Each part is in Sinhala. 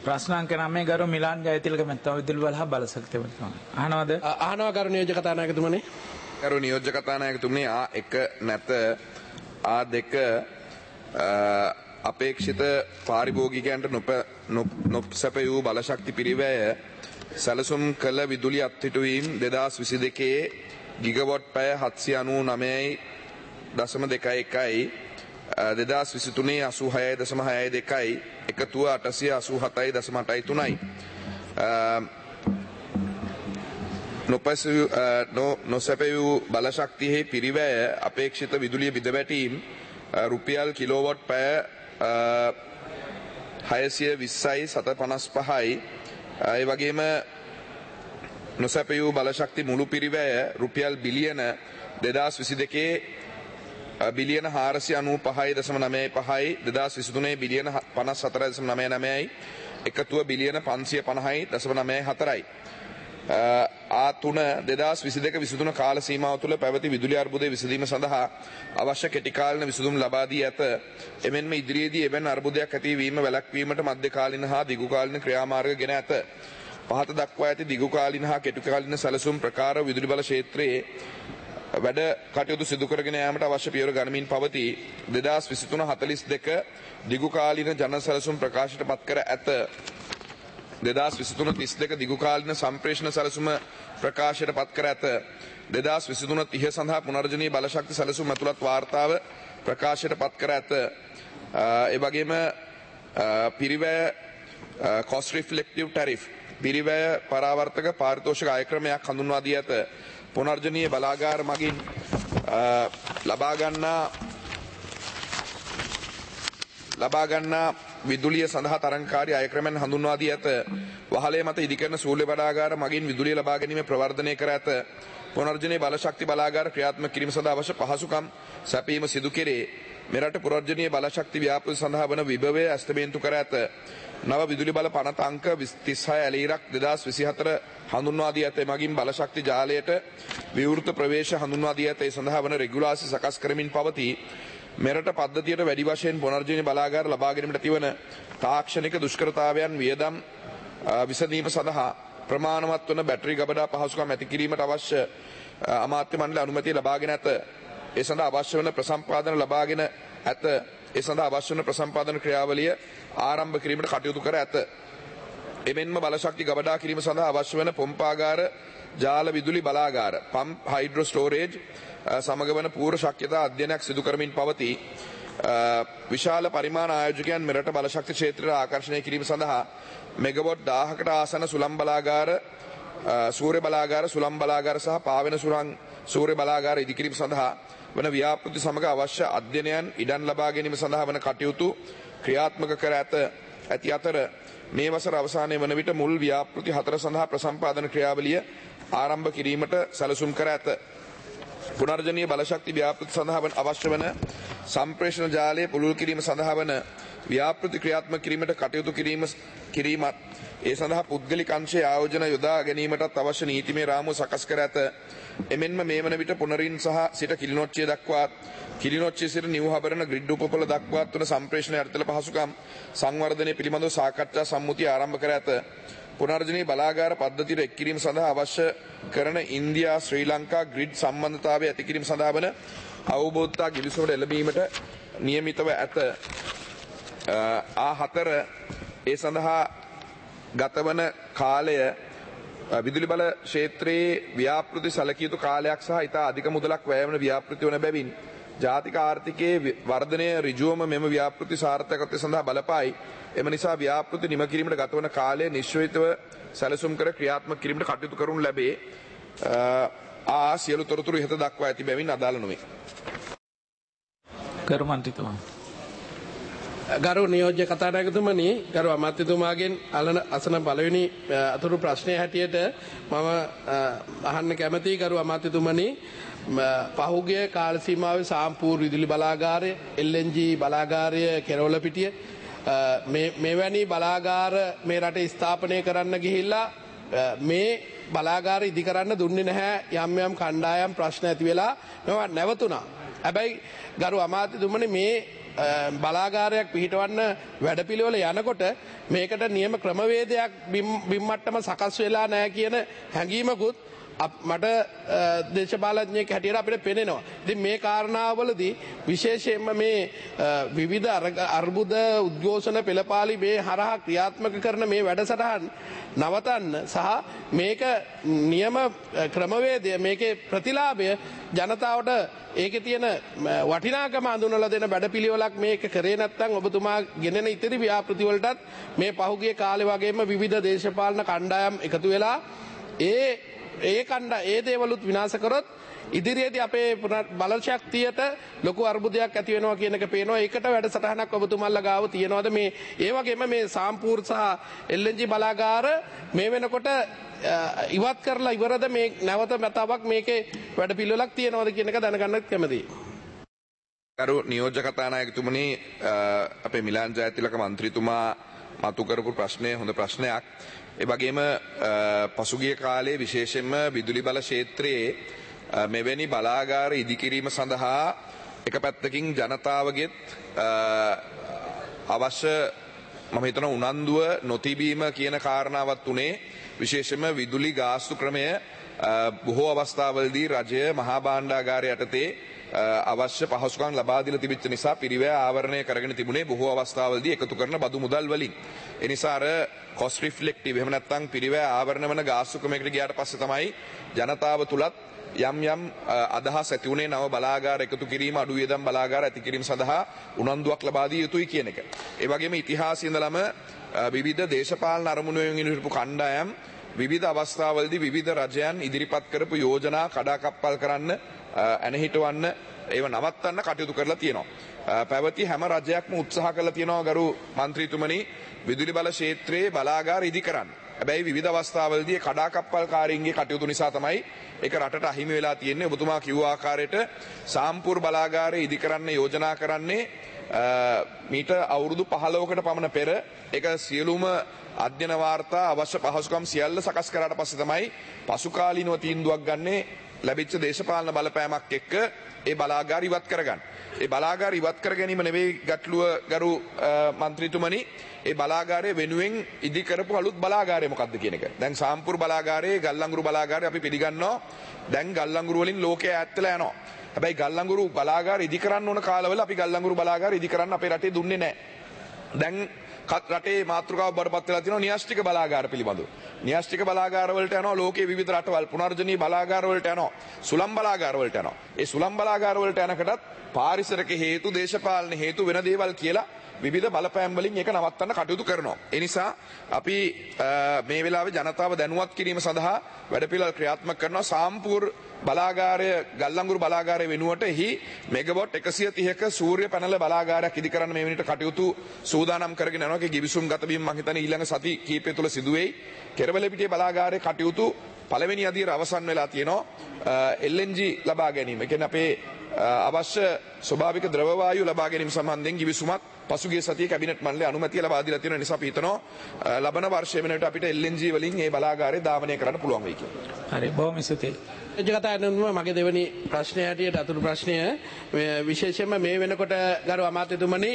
ප්‍රශ්නාංක 9 ගරු මිලාන් ජයතිලක මැතිතුමා විදුලි බල හා බලශක්තිය මැතිතුමා. අහනවා ගරු නියෝජ්‍ය කතානායකතුමනි. ගරු නියෝජ්‍ය කතානායකතුමනි A1 නැත A2 අපේක්ෂිත පාරිභෝගිකයන්ට නොසැප වූ බලශක්ති පිරිවැය සැලසුම් කළ විදුලි අත්හිටුවීම් 2022 ගිගවොට් පැය 790.21යි 2023 86.62යි එකතුව 887.83යි නොසැප වූ බලශක්තියෙහි පිරිවැය අපේක්ෂිත විදුලිය බිඳවැටීම් රුපියල් කිලෝවොට් පැය 620යි 755යි ඒ වගේම නොසැප වූ බලශක්ති මුළු පිරිවැය රුපියල් බිලියන 2022 බිලියන 495.95යි 2023 බිලියන 54.99යි එකතුව බිලියන 550.94යි A3 2022-23 කාල සීමාව තුළ පැවති විදුලි අර්බුදය විසඳීම සඳහා අවශ්‍ය කෙටිකාලීන විසඳුම් ලබා දී ඇත. එමෙන්ම ඉදිරියේදී එවැනි අර්බුදයක් ඇතිවීම වැළැක්වීමට මධ්‍යකාලීන හා දිගුකාලීන ක්‍රියාමාර්ග ගෙන ඇත. පහත දක්වා ඇති දිගුකාලීන හා කෙටිකාලීන සැලසුම් ප්‍රකාර විදුලි බල ක්ෂේත්‍රයේ වැඩ කටයුතු සිදු කරගෙන යාමට අවශ්‍ය පියවර ගනිමින් පවතී. 2023-42 දිගුකාලීන ජන සැලසුම් ප්‍රකාශයට පත් කර ඇත. 2023-32 දිගුකාලීන සම්ප්‍රේෂණ සැලසුම ප්‍රකාශයට පත් කර ඇත. 2023-30 සඳහා පුනර්ජනීය බලශක්ති සැලසුම් ඇතුළත් වාර්තාව ප්‍රකාශයට පත් කර ඇත. ඒ වගේම පිරිවැය cost reflective tariff පිරිවැය පරාවර්තක පාරිතෝෂික ආය ක්‍රමයක් හඳුන්වා දී ඇත. පුනර්ජනීය බලාගාර මගින් ලබා ගන්නා විදුලිය සඳහා තරංකාරී අය ක්‍රමයන් හඳුන්වා දී ඇත. වහලේ මත ඉදිකරන සූල්‍ය බලාගාර මගින් විදුලිය ලබා ගැනීම ප්‍රවර්ධනය කර ඇත. පුනර්ජනීය බලශක්ති බලාගාර ක්‍රියාත්මක කිරීම සඳහා අවශ්‍ය පහසුකම් සැපීම සිදු කෙරේ. මෙරට පුනර්ජනීය බලශක්ති ව්‍යාපෘති සඳහා වන විභවය ඇස්තමේන්තු කර ඇත. නව විදුලි බල පනත අංක 36 ඇලීරක් 2024 හඳුන්වා දී ඇත. එමගින් බලශක්ති ජාලයට විවෘත ප්‍රවේශ හඳුන්වා දී ඇත. ඒ සඳහා වන රෙගුලාසි සකස් කරමින් පවතී. මෙරට පද්ධතියට වැඩි වශයෙන් පුනර්ජනීය බලාගාර ලබා ගැනීමට ඇතිවන තාක්ෂණික දුෂ්කරතාවයන් වියදම් විසඳීම සඳහා ප්‍රමාණවත් වන බැටරි ගබඩා පහසුකම් ඇති කිරීමට අවශ්‍ය අමාත්‍ය මණ්ඩල අනුමැතිය ලබාගෙන ඇත. ඒ සඳහා අවශ්‍ය වන ප්‍රසම්පාදන ලබාගෙන ඇත. ඒ සඳහා අවශ්‍ය වන ප්‍රසම්පාදන ක්‍රියාවලිය ආරම්භ කිරීමට කටයුතු කර ඇත. එමෙන්ම බලශක්ති ගබඩා කිරීම සඳහා අවශ්‍ය වන පොම්පාගාර ජාල විදුලි බලාගාර පම්ප් හයිඩ්‍රෝ ස්ටෝරේජ් සමග වන පූර්ව ශක්්‍යතා අධ්‍යයනයක් සිදු කරමින් පවතී. විශාල පරිමාණ ආයෝජකයන් මෙරට බලශක්ති ක්ෂේත්‍රයට ආකර්ෂණය කිරීම සඳහා මෙගවොට් 1000කට ආසන සුළං බලාගාර සූර්ය බලාගාර සුළං බලාගාර සහ පාවෙන සූර්ය බලාගාර ඉදිකිරීම සඳහා වන ව්‍යාපෘති සමග අවශ්‍ය අධ්‍යයනයන් ඉඩම් ලබා ගැනීම සඳහා වන කටයුතු ක්‍රියාත්මක කර ඇති අතර මේ වසර අවසානයේ වන විට මුල් ව්‍යාපෘති 4 සඳහා ප්‍රසම්පාදන ක්‍රියාවලිය ආරම්භ කිරීමට සැලසුම් කර ඇත. පුනර්ජනීය බලශක්ති ව්‍යාපෘති සඳහා අවශ්‍ය වන සම්ප්‍රේෂණ ජාලය පුළුල් කිරීම සඳහා වන ව්‍යාපෘති ක්‍රියාත්මක කිරීමට කටයුතු කිරීමත් ඒ සඳහා පුද්ගලික අංශයේ ආයෝජන යොදා ගැනීමටත් අවශ්‍ය නීතිමය රාමුව සකස් කර ඇත. එමෙන්ම මේ වන විට පුනරින් සහ සිට කිලිනොච්චිය දක්වා කිලිනොච්චිය සිට නිව් හබරන ග්‍රිඩ් උපපොළ දක්වාත් වන සම්ප්‍රේෂණ යටිතල පහසුකම් සංවර්ධනය පිළිබඳව සාකච්ඡා සම්මුතිය ආරම්භ කර ඇත. පුනර්ජනීය බලාගාර පද්ධතියට එක් කිරීම සඳහා අවශ්‍ය කරන ඉන්දියා ශ්‍රී ලංකා ග්‍රිඩ් සම්බන්ධතාවය ඇති කිරීම සඳහා වන අවබෝධතා ගිවිසුමට එළඹීමට නියමිතව ඇත. A4 ඒ සඳහා ගතවන කාලය විදුලි බල ක්ෂේත්‍රයේ ව්‍යාපෘති සැලකිය යුතු කාලයක් සහ ඉතා අධික මුදලක් වැය වන ව්‍යාපෘති වන බැවින් ජාතික ආර්ථිකයේ වර්ධනය ඍජුවම මෙම ව්‍යාපෘති සාර්ථකත්වය සඳහා බලපායි. එම නිසා ව්‍යාපෘති නිම කිරීමට ගතවන කාලය නිශ්චිතව සැලසුම් කර ක්‍රියාත්මක කිරීමට කටයුතු කරනු ලැබේ. සියලු තොරතුරු ඉහත දක්වා ඇති බැවින් අදාළ නොවේ. ගරු මන්ත්‍රීතුමා. ගරු නියෝජ්‍ය කතානායකතුමනි, ගරු අමාත්‍යතුමාගෙන් අසන පළවෙනි අතුරු ප්‍රශ්නය හැටියට මම අහන්න කැමතියි ගරු අමාත්‍යතුමනි, පහුගිය කාල සීමාවේ සාම්පූර් විදුලි බලාගාරය, LNG බලාගාරය කෙරවලපිටිය මෙවැනි බලාගාර මේ රටේ ස්ථාපනය කරන්න ගිහිල්ලා මේ බලාගාර ඉදි කරන්න දුන්නේ නැහැ. යම් කණ්ඩායම් ප්‍රශ්න ඇති වෙලා මේවා නැවතුණා. හැබැයි ගරු අමාත්‍යතුමනි, මේ බලාගාරයක් පිහිටවන්න වැඩපිළිවෙල යනකොට මේකට නියම ක්‍රමවේදයක් බිම්මට්ටම සකස් වෙලා නැහැ කියන හැඟීමකුත් මට දේශපාලඥයෙක් හැටියට අපිට පෙනෙනවා. ඉතින් මේ කාරණාවවලදී විශේෂයෙන්ම මේ විවිධ අර්බුද උද්ඝෝෂණ පෙළපාලි මේ හරහා ක්‍රියාත්මක කරන මේ වැඩසටහන් නවතන්න සහ මේක නියම ක්‍රමවේදය මේකේ ප්‍රතිලාභය ජනතාවට ඒකේ තියෙන වටිනාකම හඳුන්වලා දෙන වැඩපිළිවෙලක් මේක කරේ නැත්නම් ඔබතුමා ගෙනෙන ඉතිරි ව්‍යාපෘති වලටත් මේ පහුගිය කාලේ වගේම විවිධ දේශපාලන කණ්ඩායම් එකතු වෙලා ඒ දේවලුත් විනාශ කරොත් ඉදිරියේදී අපේ බල ශක්තියට ලොකු අර්බුදයක් ඇති වෙනවා කියන එක පේනවා. ඒකට වැඩසටහනක් ඔබතුමාලා ගාව තියෙනවද මේ ඒ වගේම මේ සාම්පූර් සහ LNG බලාගාර මේ වෙනකොට ඉවත් කරලා ඉවරද මේ නැවත මතාවක් මේකේ වැඩපිළිවෙලක් තියෙනවද කියන එක දැනගන්නත් කැමතියි. කරු නියෝජ්‍ය කතානායකතුමනි අපේ මිලාන් ජයතිලක මන්ත්‍රීතුමා මතු කරපු ප්‍රශ්නය හොඳ ප්‍රශ්නයක්. ඒ වගේම පසුගිය කාලේ විශේෂයෙන්ම විදුලි බල ක්ෂේත්‍රයේ මෙවැනි බලාගාර ඉදිකිරීම සඳහා එක පැත්තකින් ජනතාවගෙත් අවශ්‍ය මම හිතන උනන්දුව නොතිබීම කියන කාරණාවත් උනේ විශේෂයෙන්ම විදුලි ගාස්තු ක්‍රමය බොහෝ අවස්ථාවලදී රජය මහා භාණ්ඩාගාරය යටතේ අවශ්‍ය පහසුකම් ලබා දීලා තිබෙච්ච නිසා පිරිවැය ආවරණය කරගෙන තිබුණේ බොහෝ අවස්ථාවලදී එකතු කරන බදු මුදල් වලින්. ඒ නිසා අර කොස්ට් රිෆ්ලෙක්ටිව් එහෙම නැත්නම් පිරිවැය ආවරණ වන ගාස්තු ක්‍රමයකට ගියාට පස්සේ තමයි ජනතාව තුලත් යම් අදහස් ඇති වුණේ නව බලාගාර එකතු කිරීම අඩු වියදම් බලාගාර ඇති කිරීම සඳහා උනන්දුවක් ලබා දිය යුතුයි කියන එක. ඒ වගේම ඉතිහාසයේ ඉඳලම විවිධ දේශපාලන අරමුණු වලින් හිටපු කණ්ඩායම් විවිධ අවස්ථාවලදී විවිධ රජයන් ඉදිරිපත් කරපු යෝජනා කඩාකප්පල් කරන්න ඇනහිටවන්න ඒව නවත්තන්න කටයුතු කරලා තියෙනවා. පැවති හැම රජයක්ම උත්සාහ කරලා තියෙනවා ගරු මන්ත්‍රීතුමනි විදුලි බල ක්ෂේත්‍රයේ බලාගාර ඉදි කරන්න. හැබැයි විවිධ අවස්ථාවලදී කඩාකප්පල්කාරීන්ගේ කටයුතු නිසා තමයි ඒක රටට අහිමි වෙලා තියෙන්නේ. ඔබතුමා කිව්ව ආකාරයට සාම්පූර් බලාගාරය ඉදි කරන්න යෝජනා කරන්නේ මීට අවුරුදු 15කට පමණ පෙර ඒක සියලුම අධ්‍යයන වාර්තා අවශ්‍ය පහසුකම් සියල්ල සකස් කරාට පස්සේ තමයි පසුකාලීනව තීන්දුවක් ගන්නේ ලැබිච්ච දේශපාලන බලපෑමක් එක්ක ඒ බලාගාර ඉවත් කරගන්න. ඒ බලාගාර ඉවත් කර ගැනීම නෙවෙයි ගැටලුව ගරු මන්ත්‍රීතුමනි. ඒ බලාගාරය වෙනුවෙන් ඉදි කරපු අලුත් බලාගාරය මොකක්ද කියන එක. දැන් සාම්පූර් බලාගාරයේ ගල්ලංගුරු බලාගාරය අපි පිළිගන්නවා. දැන් ගල්ලංගුරු වලින් ලෝකයේ ඈත්ලා යනවා. හැබැයි ගල්ලංගුරු බලාගාර ඉදි කරන්න ඕන කාලවල අපි ගල්ලංගුරු බලාගාර ඉදි කරන්න අපේ රටේ දුන්නේ නැහැ. දැන් රටේ මාතෘකාව බඩපත් වෙලා තියෙනවා න්‍යෂ්ටික බලාගාර පිළිබඳව. න්‍යෂ්ටික බලාගාර වලට යනවා ලෝකයේ විවිධ රටවල් පුනර්ජනීය බලාගාර වලට යනවා. සුළං බලාගාර වලට යනවා. ඒ සුළං බලාගාර වලට යනකටත් පාරිසරික හේතු දේශපාලන හේතු වෙන දේවල් කියලා විවිධ බලපෑම් වලින් ඒක නවත්තන්න කටයුතු කරනවා. ඒ නිසා අපි මේ වෙලාවේ ජනතාව දැනුවත් කිරීම සඳහා වැඩපිළිවෙළ ක්‍රියාත්මක කරනවා. සාම්පූර් බලාගාරය ගල්ලංගුරු බලාගාරය වෙනුවට එහි මෙගාවොට් 130ක සූර්ය පැනල බලාගාරයක් ඉදි කරන්න මේ වෙනිට කටයුතු සූදානම් කරගෙන යනවා. ඒකේ ගිවිසුම් ගත වීම මම හිතන්නේ ඊළඟ සති කිහිපය තුළ සිදු වෙයි. කෙරවලපිටිය බලාගාරයේ කටයුතු පළවෙනි අදියර අවසන් වෙලා තියෙනවා. LNG ලබා ගැනීම. ඒ කියන්නේ අපේ අවශ්‍ය ස්වභාවික ද්‍රව වායු ලබා ගැනීම සම්බන්ධයෙන් ගිවිසුමක් පසුගිය සතියේ කැබිනට් මණ්ඩලය අනුමැතිය ලබා දීලා තියෙන නිසා අපි හිතනවා ලබන වර්ෂයේ වෙනකොට අපිට LNG වලින් මේ බලාගාරය ධාවනය කරන්න පුළුවන් වෙයි කියලා. හරි බොහොම ස්තුතියි. මගේ දෙවැනි ප්‍රශ්නය හැටියට අතුරු ප්‍රශ්නය විශේෂයෙන්ම මේ වෙනකොට ගරු අමාත්‍යතුමනි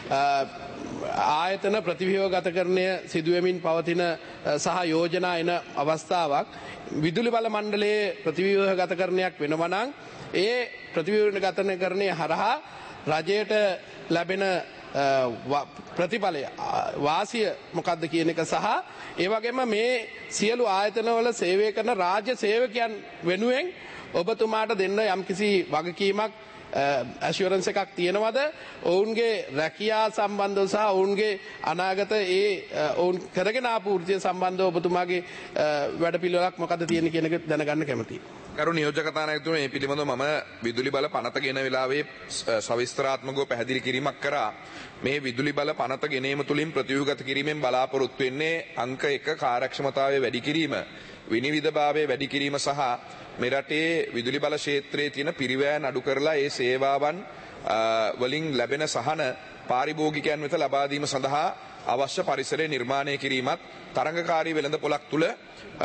ආයතන ප්‍රතිව්‍යුහගතකරණය සිදුවෙමින් පවතින සහ යෝජනා එන අවස්ථාවක් විදුලි බල මණ්ඩලයේ ප්‍රතිව්‍යුහගතකරණයක් වෙනවා නම් ඒ ප්‍රතිව්‍යුහගතකරණය හරහා රජයට ලැබෙන ප්‍රතිඵලය වාසිය මොකක්ද කියන එක සහ ඒ වගේම මේ සියලු ආයතනවල සේවය කරන රාජ්‍ය සේවකයන් වෙනුවෙන් ඔබතුමාට දෙන්න යම්කිසි වගකීමක් ඇෂුරන්ස් එකක් තියෙනවද ඔවුන්ගේ රැකියා සම්බන්ධව සහ ඔවුන්ගේ අනාගත ඔවුන් කරගෙන ආපු වෘත්තිය සම්බන්ධව ඔබතුමාගේ වැඩපිළිවෙලක් මොකක්ද තියෙන්නේ කියන එක දැනගන්න කැමතියි. ගරු නියෝජ්‍ය කතානායකතුමනි මේ පිළිබඳව මම විදුලි බල පනත ගෙන වෙලාවේ සවිස්තරාත්මකව පැහැදිලි කිරීමක් කරා. මේ විදුලි බල පනත ගෙනීම තුලින් ප්‍රතිව්‍යුහගත කිරීමෙන් බලාපොරොත්තු වෙන්නේ අංක 1 කාර්යක්ෂමතාවය වැඩි කිරීම, විනිවිදභාවය වැඩි කිරීම සහ මේ රටේ විදුලි බල ක්ෂේත්‍රයේ තියෙන පිරිවැයන් අඩු කරලා ඒ සේවාවන් වලින් ලැබෙන සහන පාරිභෝගිකයන් වෙත ලබා දීම සඳහා අවශ්‍ය පරිසරය නිර්මාණය කිරීමත් තරඟකාරී වෙළඳපොළක් තුල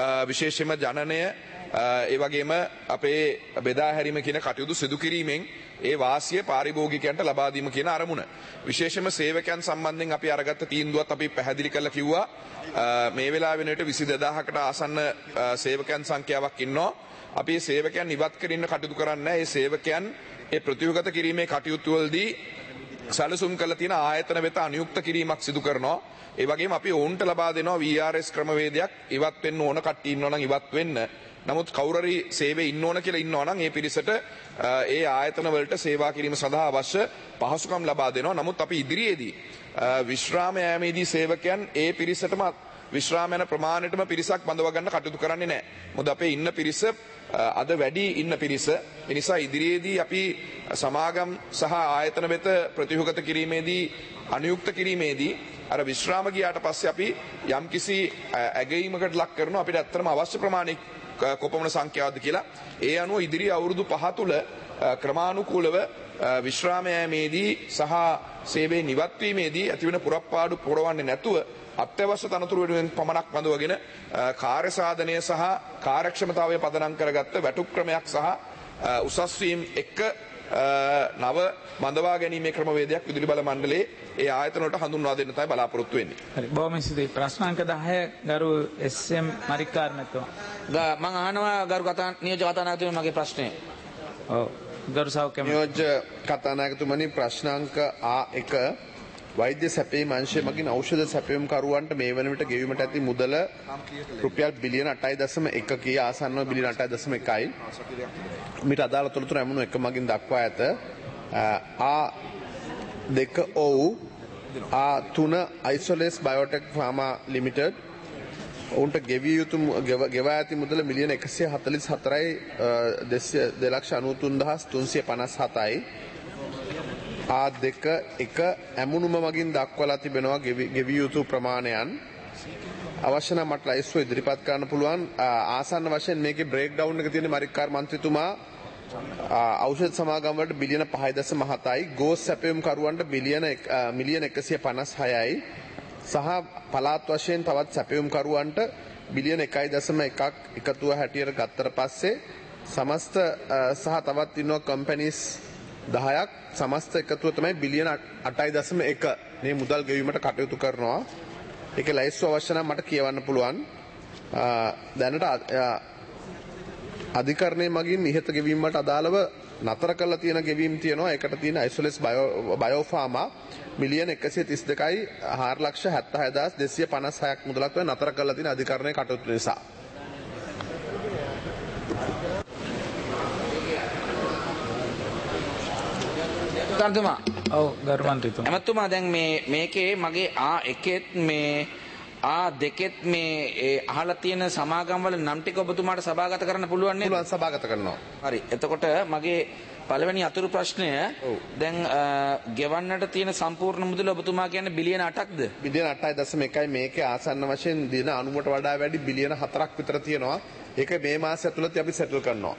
විශේෂයෙන්ම ජනනය ඒ වගේම අපේ බෙදා හැරීම කියන කටයුතු සිදු කිරීමෙන් ඒ වාසිය පාරිභෝගිකයන්ට ලබා දීම කියන අරමුණ. විශේෂයෙන්ම සේවකයන් සම්බන්ධයෙන් අපි අරගත්ත තීන්දුවත් අපි පැහැදිලි කරලා කිව්වා. මේ වෙලාව වෙනකොට 22000කට ආසන්න සේවකයන් සංඛ්‍යාවක් ඉන්නවා. අපි මේ සේවකයන් ඉවත් කරන්න කටයුතු කරන්නේ. ඒ සේවකයන් ඒ ප්‍රතියුගත කිරීමේ කටයුතු වලදී සැලසුම් කළ තියෙන ආයතන වෙත අනුයුක්ත කිරීමක් සිදු කරනවා. ඒ වගේම අපි ඔවුන්ට ලබා දෙනවා VRS ක්‍රමවේදයක් ඉවත් වෙන්න ඕන කට්ටිය ඉන්නවා නම් ඉවත් වෙන්න. නමුත් කවුරුරි සේවයේ ඉන්න ඕන කියලා ඉන්නවා නම් ඒ පිරිසට ඒ ආයතන වලට සේවා කිරීම සඳහා අවශ්‍ය පහසුකම් ලබා දෙනවා. නමුත් අපි ඉදිරියේදී විශ්‍රාම යාමේදී සේවකයන් ඒ පිරිසටම විශ්‍රාම යන ප්‍රමාණයටම පිරිසක් බඳව ගන්න කටයුතු කරන්නේ නැහැ. මොකද අපේ ඉන්න පිරිස අද වැඩි ඉන්න පිරිස. ඒ නිසා ඉදිරියේදී අපි සමාගම් සහ ආයතන වෙත ප්‍රතිහුගත කිරීමේදී අනුයුක්ත කිරීමේදී අර විශ්‍රාම ගියාට පස්සේ අපි යම්කිසි ඇගීමකට ලක් කරනවා. අපිට ඇත්තටම අවශ්‍ය ප්‍රමාණය කොපමණ සංඛ්‍යාවද කියලා. ඒ අනුව ඉදිරි අවුරුදු 5 තුල ක්‍රමානුකූලව විශ්‍රාම යෑමේදී සහ සේවයේ නිවත් වීමේදී ඇතිවන පුරප්පාඩු පුරවන්නේ නැතුව අත්‍යවශ්‍ය තනතුරු වෙනුවෙන් පමණක් බඳවගෙන කාර්ය සාධනය සහ කාර්යක්ෂමතාවය පදනම් කරගත්ත වැටුප් ක්‍රමයක් සහ උසස් වීම එක්ක නව බඳවා ගැනීමේ ක්‍රමවේදයක් විදුලි බල මණ්ඩලයේ ඒ ආයතන වලට හඳුන්වා දෙන්න තමයි බලාපොරොත්තු වෙන්නේ. හරි. බොහොම ස්තුතියි. ප්‍රශ්නාංක 10 ගරු එස්.එම්. මරික්කාර් මැතිතුමා. මම අහනවා ගරු නියෝජ්‍ය කතානායකතුමනි මගේ ප්‍රශ්නය. ඔව්. ගරු සෞඛ්‍ය නියෝජ්‍ය කතානායකතුමනි ප්‍රශ්නාංක A1 වෛද්‍ය සැපයීම් අංශය මගින් ඖෂධ සැපයීම් කරුවන්ට මේ වන විට ගෙවීමට ඇති මුදල රුපියල් බිලියන 8.1 කී ආසන්නව බිලියන 8.1යි. මිට අදාළ තොරතුරු ඇමුණු එක මගින් දක්වා ඇත. A2 ඔව් A3 isoles biotech pharma limited උන්ට ගෙවිය යුතු ගෙවා ඇති මුදල මිලියන 144යි 2,93,357යි. A2 එක ඇමුණුම මගින් දක්වලා තිබෙනවා ගෙවිය යුතු ප්‍රමාණයන්. අවශ්‍ය නම් මට ලයිස්ට් ඉදිරිපත් කරන්න පුළුවන්. ආසන්න වශයෙන් මේකේ බ්‍රේක් ඩවුන් එක තියෙන මරික්කාර් මන්ත්‍රීතුමා ඖෂධ සමාගම් වලට බිලියන 5.7යි, ගෝස් සැපයුම් කරුවන්ට මිලියන 156යි සහ පළාත් වශයෙන් තවත් සැපයුම් කරුවන්ට බිලියන 1.1ක් එකතුව හැටියට ගත්තට පස්සේ සමස්ත සහ තවත් ඉන්නවා කම්පැනිස් 10ක් සමස්ත එකතුව තමයි බිලියන 8.1 මේ මුදල් ගෙවීමට කටයුතු කරනවා. ඒකේ ලයිස්ට් අවශ්‍ය නම් මට කියවන්න පුළුවන්. දැනට අධිකරණයේ මගින් ඉහත ගෙවීම් වලට අදාළව නතර කරලා තියෙන ගෙවීම් තියෙනවා. ඒකට තියෙන අයිසොලස් බයෝෆාමා මිලියන 132යි 4,76,256ක් මුදලක් වෙන නතර කරලා තියෙන අධිකරණයේ කටයුතු නිසා. ගරුතුමා. ඔව් ගරු මන්ත්‍රීතුමා. එමතුමා දැන් මේකේ මගේ A1ෙත් මේ A2ෙත් මේ අහලා තියෙන සමාගම් වල නම් ටික ඔබතුමාට සභාගත කරන්න පුළුවන් නේද? පුළුවන් සභාගත කරනවා. හරි. එතකොට මගේ පළවෙනි අතුරු ප්‍රශ්නය දැන් ගෙවන්නට තියෙන සම්පූර්ණ මුදල ඔබතුමා කියන්නේ බිලියන 8ක්ද? බිලියන 8.1යි මේකේ ආසන්න වශයෙන් දින 90ට වඩා වැඩි බිලියන 4ක් විතර තියෙනවා. ඒක මේ මාසය ඇතුළත අපි සෙටල් කරනවා.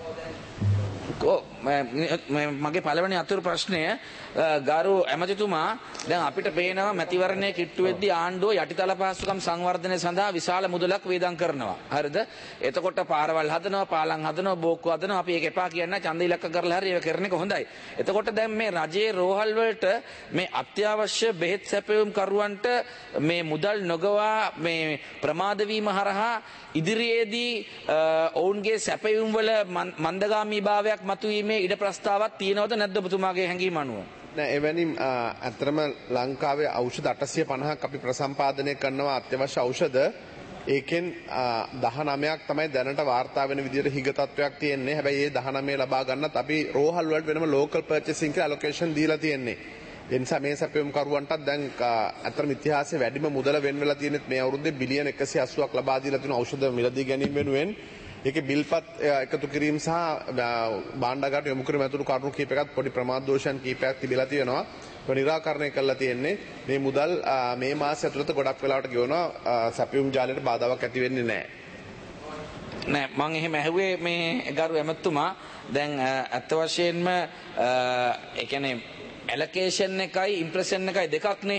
මගේ පළවෙනි අතුරු ප්‍රශ්නය ගරු ඇමතිතුමා දැන් අපිට පේනවා මැතිවරණය කිට්ටු වෙද්දී ආණ්ඩුව යටිතල පහසුකම් සංවර්ධනය සඳහා විශාල මුදලක් වේදම් කරනවා. හරිද? එතකොට පාරවල් හදනවා, පාලම් හදනවා, බෝක්කු හදනවා. අපි ඒක එපා කියන්නේ ඡන්ද ඉලක්ක කරලා හරි ඒක කරන එක හොඳයි. එතකොට දැන් මේ රජයේ රෝහල් වලට මේ අත්‍යවශ්‍ය බෙහෙත් සැපයුම් කරුවන්ට මේ මුදල් නොගවා මේ ප්‍රමාද වීම හරහා ඉදිරියේදී ඔවුන්ගේ සැපයුම් වල මන්දගාමී භාවයක් මතුවීමේ ඉඩ ප්‍රස්තාවක් තියෙනවද නැද්ද ඔබතුමාගේ හැඟීම අනුව? නෑ එවැනි අතරම ලංකාවේ ඖෂධ 850ක් අපි ප්‍රසම්පාදනය කරනවා අත්‍යවශ්‍ය ඖෂධ. ඒකෙන් 19ක් තමයි දැනට වාර්තා වෙන විදිහට හිග තත්වයක් තියෙන්නේ. හැබැයි ඒ 19 ලබා ගන්නත් අපි රෝහල් වලට වෙනම ලෝකල් පර්චේසින් කියලා ඇලොකේෂන් දීලා තියෙන්නේ. ඒ නිසා මේ සැපයුම් කරුවන්ටත් දැන් අතරම ඉතිහාසයේ වැඩිම මුදල වෙන් වෙලා තියෙන්නේ මේ අවුරුද්දේ බිලියන 180ක් ලබා දීලා තියෙන ඖෂධ මිලදී ගැනීම වෙනුවෙන්. ඒකේ බිල්පත් එකතු කිරීම සහ භාණ්ඩාගාරට යොමු කිරීම ඇතුළු කරුණු කීපයකට පොඩි ප්‍රමාද දෝෂයන් කීපයක් තිබිලා තියෙනවා. ඒක නිරාකරණය කරලා තියෙන්නේ. මේ මුදල් මේ මාසය ඇතුළත ගොඩක් වෙලාවට ගෙවනවා. සැපයුම් ජාලයට බාධාවක් ඇති වෙන්නේ නැහැ. නෑ මම එහෙම ඇහුවේ මේ ගරු ඇමතුමා දැන් අත් වශයෙන්ම ඒ කියන්නේ ඇලොකේෂන් එකයි ඉම්ප්‍රෙෂන් එකයි දෙකක්නේ.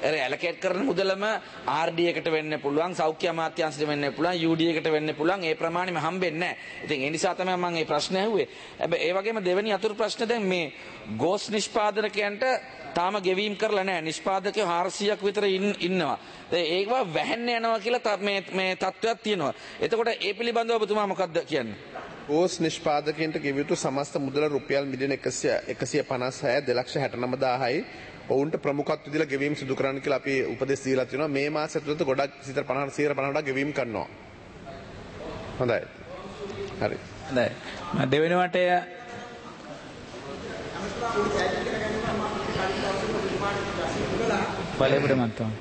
ඇලකේට් කරන මුදලම RD එකට වෙන්න පුළුවන්, සෞඛ්‍ය අමාත්‍යාංශයට වෙන්න පුළුවන්, UD එකට වෙන්න පුළුවන්. ඒ ප්‍රමාණෙම හම්බෙන්නේ නැහැ. ඉතින් ඒ නිසා තමයි මම මේ ප්‍රශ්නේ අහුවේ. හැබැයි ඒ වගේම දෙවෙනි අතුරු ප්‍රශ්නේ දැන් මේ ගෝස් නිෂ්පාදනකයන්ට තාම ගෙවීම් කරලා නැහැ. නිෂ්පාදකයෝ 400ක් විතර ඉන්නවා. ඒක වැහෙන්න යනවා කියලා මේ තත්ත්වයක් තියෙනවා. එතකොට ඒ පිළිබඳව ඔබතුමා මොකක්ද කියන්නේ? ගෝස් නිෂ්පාදකයන්ට ගෙවිය යුතු සමස්ත මුදල රුපියල් මිලියන 156 2,69,000යි. ඔවුන්ට ප්‍රමුඛත්ව දීලා ගෙවීම් සිදු කරන්න කියලා අපි උපදෙස් දීලා තියෙනවා. මේ මාසෙ තුලත් ගොඩක් 50% ගෙවීම් කරනවා. හොඳයි. හරි. හොඳයි. දෙවෙනි වටය වලේබඩ මන්තුමා.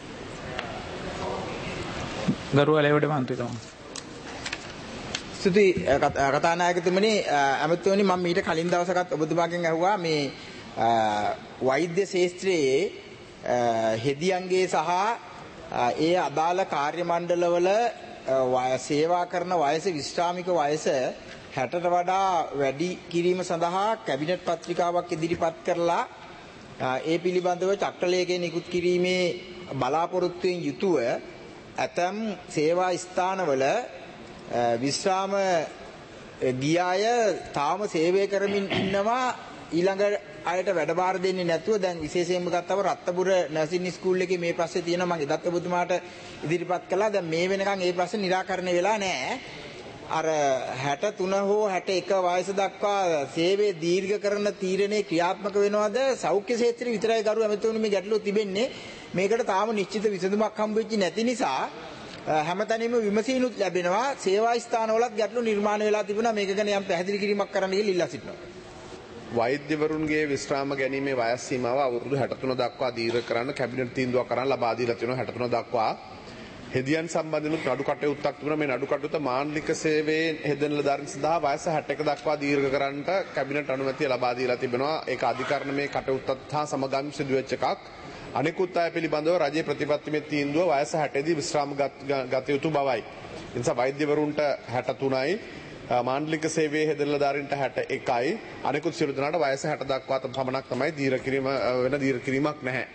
ගරු වලේබඩ මන්තුමා. ස්තුති කතානායකතුමනි, ඇමතුමනි මම ඊට කලින් දවසකත් ඔබතුමාගෙන් ඇහුවා මේ වෛද්‍ය ශාස්ත්‍රයේ හෙදියන්ගේ සහ ඒ අදාළ කාර්ය මණ්ඩලවල සේවා කරන වයස, විශ්‍රාමික වයස 60ට වඩා වැඩි කිරීම සඳහා කැබිනට් පත්‍රිකාවක් ඉදිරිපත් කරලා ඒ පිළිබඳව චක්‍රලේඛය නිකුත් කිරීමේ බලාපොරොත්තුවෙන් යුතුව ඇතම් සේවා ස්ථානවල විශ්‍රාම ගිය අය තාම සේවය කරමින් ඉන්නවා. ඊළඟ අයට වැඩබාර දෙන්නේ නැතුව දැන් විශේෂයෙන්ම ගත්තම රත්නපුර නර්සින් ස්කූල් එකේ මේ ප්‍රශ්නේ තියෙනවා. මම එදත් ඔබතුමාට ඉදිරිපත් කළා. දැන් මේ වෙනකන් ඒ ප්‍රශ්නේ निराකරණය වෙලා නැහැ. අර 63 හෝ 61 වයස දක්වා සේවය දීර්ඝ කරන තීරණේ ක්‍රියාත්මක වෙනවද? සෞඛ්‍ය ක්ෂේත්‍රය විතරයි ගරු ඇමතුමනි මේ ගැටලුව තිබෙන්නේ. මේකට තාම නිශ්චිත විසඳුමක් හම්බ වෙච්චි නැති නිසා හැමතැනම විමසීනුත් ලැබෙනවා. සේවා ස්ථානවලත් ගැටලු නිර්මාණය වෙලා තිබුණා. මේක ගැන යම් පැහැදිලි කිරීමක් කරන්න කියලා ඉල්ලා සිටිනවා. වෛද්‍යවරුන්ගේ විශ්‍රාම ගැනීමේ වයස් සීමාව අවුරුදු 63 දක්වා දීර්ඝ කරන්න කැබිනට් තීන්දුවක් කරන් ලබා දීලා තියෙනවා. 63 දක්වා හෙදියන් සම්බන්ධනුත් නඩු කටයුත්තක් තිබුණා. මේ නඩු කටයුත්ත මාන්ලික සේවයේ හෙදෙන නිලධාරීන් සඳහා වයස 61 දක්වා දීර්ඝ කරන්නට කැබිනට් අනුමැතිය ලබා දීලා තිබෙනවා. ඒක අධිකරණමේ කටයුත්තත් හා සමගාමීව සිදුවෙච්ච එකක්. අනෙකුත් අය පිළිබඳව රජයේ ප්‍රතිපත්තිමේ තීන්දුව වයස 60 දී විශ්‍රාම ගත යුතු බවයි. ඒ නිසා වෛද්‍යවරුන්ට 63යි, මාන්ලික සේවයේ හෙදෙන නිලධාරීන්ට 61යි. අනෙකුත් සියලු දෙනාට වයස 60 දක්වා පමණක් තමයි දීර්ඝ කිරීම වෙන දීර්ඝ කිරීමක් නැහැ.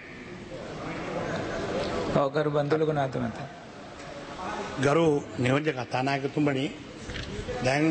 ගරු බන්දුල ගුණාතුමත. ගරු නියෝජ්‍ය කතානායකතුමනි, දැන්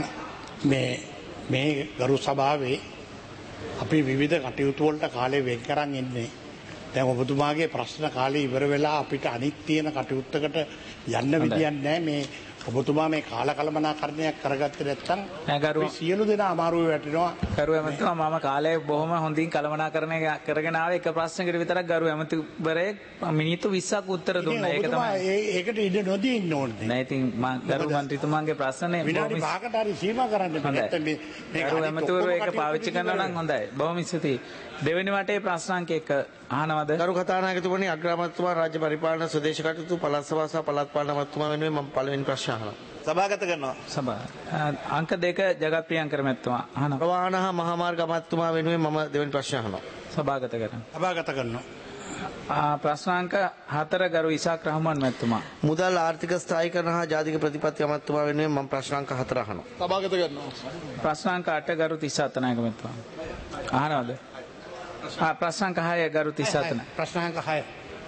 මේ ගරු සභාවේ අපි විවිධ කටයුතු වලට කාලය වෙන් කරන් ඉන්නේ. දැන් ඔබතුමාගේ ප්‍රශ්න කාලේ ඉවර වෙලා අපිට අනිත් තියෙන කටයුත්තකට යන්න විදියක් නැහැ. මේ ඔබතුමා මේ කාලකලමනාකරණයක් කරගත්තේ නැත්නම් අපි සියලු දෙනා අමාරුවේ වැටෙනවා. ගරු ඇමතුමා, මම කාලේ බොහොම හොඳින් කලමනාකරණය කරගෙන ආවේ. එක ප්‍රශ්නයකට විතරක් ගරු ඇමතිවරයෙක් මිනිත්තු 20ක් උත්තර දුන්නා. ඒක තමයි. ඒකට ඉඩ නොදී ඉන්න ඕනේ. නෑ, ඉතින් ගරු මන්ත්‍රීතුමාගේ ප්‍රශ්නේ විනාඩි 5කට හරි සීමා කරන්න. නැත්නම් මේ ගරු ඇමතිවරු ඒක පාවිච්චි කරනවා නම් හොඳයි. බොහොම ස්තුතියි. දෙවෙනි වටේ ප්‍රශ්නාංක 1 අහනවද? ගරු කතානායකතුමනි, අග්‍රාමාත්‍යතුමා, රාජ්‍ය පරිපාලන ස්වදේශ කටයුතු පළාත් සභාව සහ පළාත් පාලන අමාත්‍යතුමා වෙනුවෙන් මම පළවෙනි ප්‍රශ්න අහනවා. සභාගත කරනවා. අංක 2 ජගත් ප්‍රියංකර මැතිතුමා අහනවා. ප්‍රවාහන හා මහා මාර්ග අමාත්‍යතුමා වෙනුවෙන් මම දෙවෙනි ප්‍රශ්න අහනවා. සභාගත කරනවා. සභාගත කරනවා. ප්‍රශ්නාංක 4 ගරු ඉසාක් රහමන් මැතිතුමා. මුදල් ආර්ථික ස්ථායීකරණ හා ජාතික ප්‍රතිපත්ති අමාත්‍යතුමා වෙනුවෙන් මම ප්‍රශ්නාංක 4 අහනවා. සභාගත කරනවා. ප්‍රශ්නාංක 8 ගරු තිස්සත් නායක මැතිතුමා අහනවද? ප්‍රශ්නාංක 6 ගරු තිස්සත්. ප්‍රශ්නාංක 6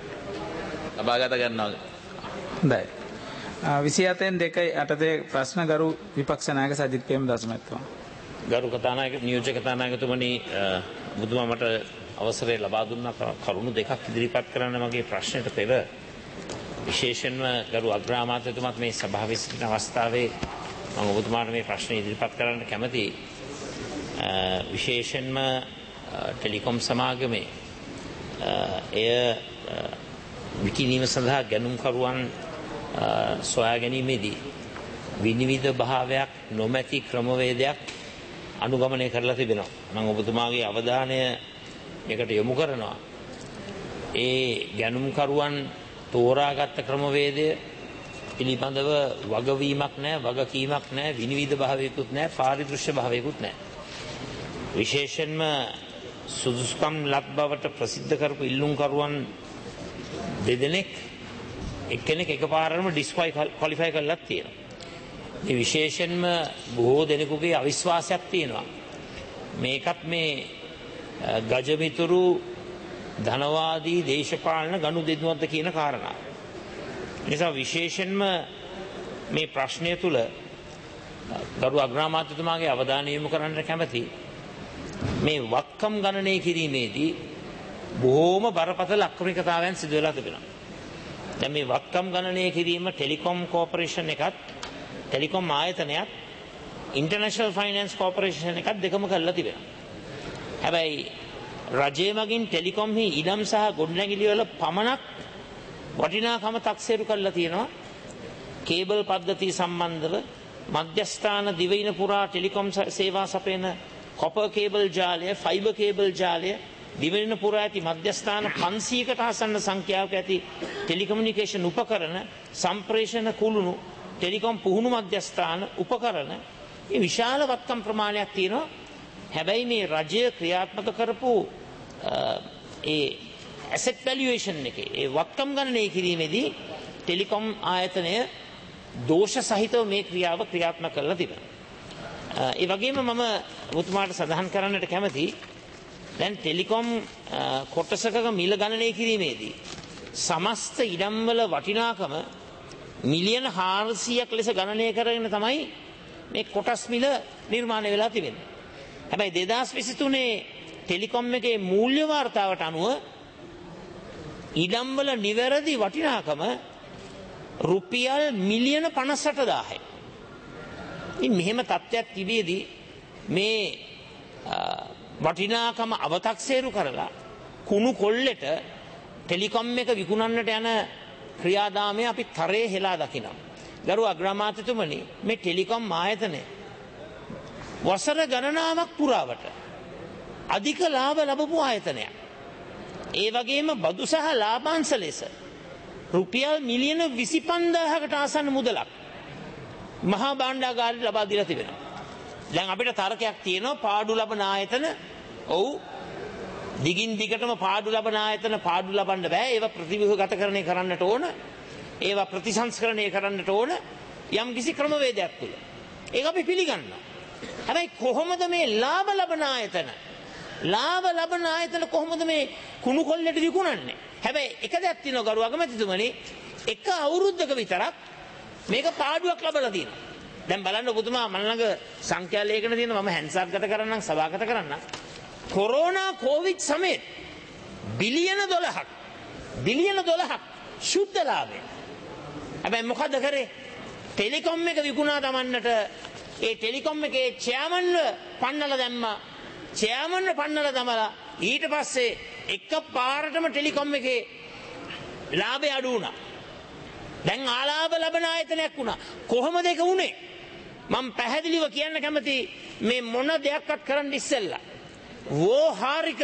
සභාගත කරනවා. හොඳයි. 27න් 2 යටතේ ප්‍රශ්න ගරු විපක්ෂ නායක සජිත් ප්‍රේමදාස මැතිතුමා. ගරු කතානායක නියෝජ්‍ය කතානායකතුමනි, බුදුමා මට අවසරය ලබා දුන්න කරුණු දෙකක් ඉදිරිපත් කරන්න මගේ ප්‍රශ්නයට පෙර විශේෂයෙන්ම ගරු අග්‍රාමාත්‍යතුමත් මේ සභාවේ සිටින අවස්ථාවේ මම ඔබතුමාට මේ ප්‍රශ්න ඉදිරිපත් කරන්න කැමතියි. විශේෂයෙන්ම ටෙලිකොම් සමාගමේ එය විකිණීම සඳහා ගැනුම්කරුවන් සොයා ගැනීමේදී විනිවිද භාවයක් නොමැති ක්‍රමවේදයක් අනුගමනය කරලා තිබෙනවා. මම ඔබතුමාගේ අවධානය ඒකට යොමු කරනවා. ඒ ගැනුම්කරුවන් තෝරාගත්ත ක්‍රමවේදය පිළිබඳව වගවීමක් නැහැ, වගකීමක් නැහැ, විනිවිද භාවයකුත් නැහැ, පාරිදෘශ්‍ය භාවයකුත් නැහැ. විශේෂයෙන්ම සුදුසුකම් ලත් බවට ප්‍රසිද්ධ කරපු ඉල්ලුම්කරුවන් දෙදෙනෙක් එක්කෙනෙක් එකපාරටම ඩිස්ක්වොලිෆයි කරලා තියෙනවා. මේ විශේෂයෙන්ම බොහෝ දෙනෙකුගේ අවිශ්වාසයක් තියෙනවා. මේකත් මේ ගජමිතුරු ධනවාදී දේශපාලන ගනුදෙනුවක්ද කියන කාරණා. නිසා විශේෂයෙන්ම මේ ප්‍රශ්නය තුළ ගරු අග්‍රාමාත්‍යතුමාගේ අවධානය යොමු කරන්න කැමති මේ වත්කම් ගණනය කිරීමේදී බොහෝම බරපතල අක්‍රමිකතාවයන් සිදු වෙලා තිබෙනවා. දැන් මේ වත්කම් ගණනය කිරීම ටෙලිකොම් කෝපරේෂන් එකත් ටෙලිකොම් ආයතනයත් ඉන්ටර්නැෂනල් ෆයිනෑන්ස් කෝපරේෂන් එකත් දෙකම කරලා තිබෙනවා. හැබැයි රජය මගින් ටෙලිකොම්හි ඉඩම් සහ ගොඩනැගිලි වල පමණක් වටිනාකම තක්සේරු කරලා තියෙනවා. කේබල් පද්ධතිය සම්බන්ධව මධ්‍යස්ථාන දිවයින පුරා ටෙලිකොම් සේවා සපයන කොපර් කේබල් ජාලය, ෆයිබර් කේබල් ජාලය, දිවයින පුරා ඇති මධ්‍යස්ථාන 500කට ආසන්න සංඛ්‍යාවක ඇති ටෙලිකොමියුනිකේෂන් උපකරණ, සම්ප්‍රේෂණ කුළුණු, ටෙලිකොම් පුහුණු මධ්‍යස්ථාන උපකරණ මේ විශාල වත්කම් ප්‍රමාණයක් තියෙනවා. හැබැයි මේ රජය ක්‍රියාත්මක කරපු ඒ ඇසෙට් වැලියුේෂන් එකේ ඒ වත්කම් ගණනය කිරීමේදී ටෙලිකොම් ආයතනය දෝෂ සහිතව මේ ක්‍රියාව ක්‍රියාත්මක කරලා තිබෙනවා. ඒ වගේම මම ඔබතුමාට සඳහන් කරන්නට කැමති දැන් ටෙලිකොම් කොටසක මිල ගණනය කිරීමේදී සමස්ත ඉඩම්වල වටිනාකම මිලියන 400ක් ලෙස ගණනය කරගෙන තමයි මේ කොටස් මිල නිර්මාණය වෙලා තිබෙන්නේ. හැබැයි 2023 ටෙලිකොම් එකේ මූල්‍ය වාර්තාවට අනුව ඉඩම්වල නිවැරදි වටිනාකම රුපියල් මිලියන 58,000යි. ඉතින් මෙහෙම තත්ත්වයක් තිබියදී මේ වටිනාකම අව탁සේරු කරලා කුණු කොල්ලෙට ටෙලිකොම් එක විකුණන්නට යන ක්‍රියාදාමය අපි තරයේ හෙලා දකිනවා. ගරු අග්‍රාමාත්‍යතුමනි, මේ ටෙලිකොම් ආයතනය වසර ගණනාවක් පුරාවට අධික ලාභ ලැබපු ආයතනයක්. ඒ වගේම බදු සහ ලාභාංශ ලෙස රුපියල් මිලියන 25,000කට ආසන්න මුදලක් මහා භාණ්ඩාගාරයට ලබා දීලා තිබෙනවා. දැන් අපිට තර්කයක් තියෙනවා පාඩු ලබන ආයතන ඔව් දිගින් දිගටම පාඩු ලබන ආයතන පාඩු ලබන්න බෑ. ඒවා ප්‍රතිව්‍යුහගතකරණය කරන්නට ඕන. ඒවා ප්‍රතිසංස්කරණය කරන්නට ඕන යම් කිසි ක්‍රමවේදයක් තුළ. ඒක අපි පිළිගන්නවා. හැබැයි කොහොමද මේ ලාභ ලබන ආයතන කොහොමද මේ කුණු කොල්ලට විකුණන්නේ? හැබැයි එක දෙයක් තියෙනවා ගරු අගමැතිතුමනි, එක අවුරුද්දක විතරක් මේක පාඩුවක් ලබලා තියෙනවා. දැන් බලන්න ඔබතුමා මම ළඟ සංඛ්‍යා ලේඛන තියෙනවා. මම හැන්සාත්ගත කරන්නම්, සභාගත කරන්නම්. කොරෝනා කොවිඩ් සමයේත් බිලියන 12ක් ශුද්ධ ලාභය. හැබැයි මොකද කරේ? ටෙලිකොම් එක විකුණා දමන්නට ඒ ටෙලිකොම් එකේ චෙයාමන්ව පන්නලා දැම්මා. චෙයාමන්ව පන්නලා දමලා ඊට පස්සේ එක පාරටම ටෙලිකොම් එකේ ලාභය අඩු වුණා. දැන් ආලාභ ලබන ආයතනයක් වුණා. කොහොමද ඒක වුනේ? මම පැහැදිලිව කියන්න කැමති මේ මොන දෙයක්වත් කරන්න ඉස්සෙල්ලා වෝහාරික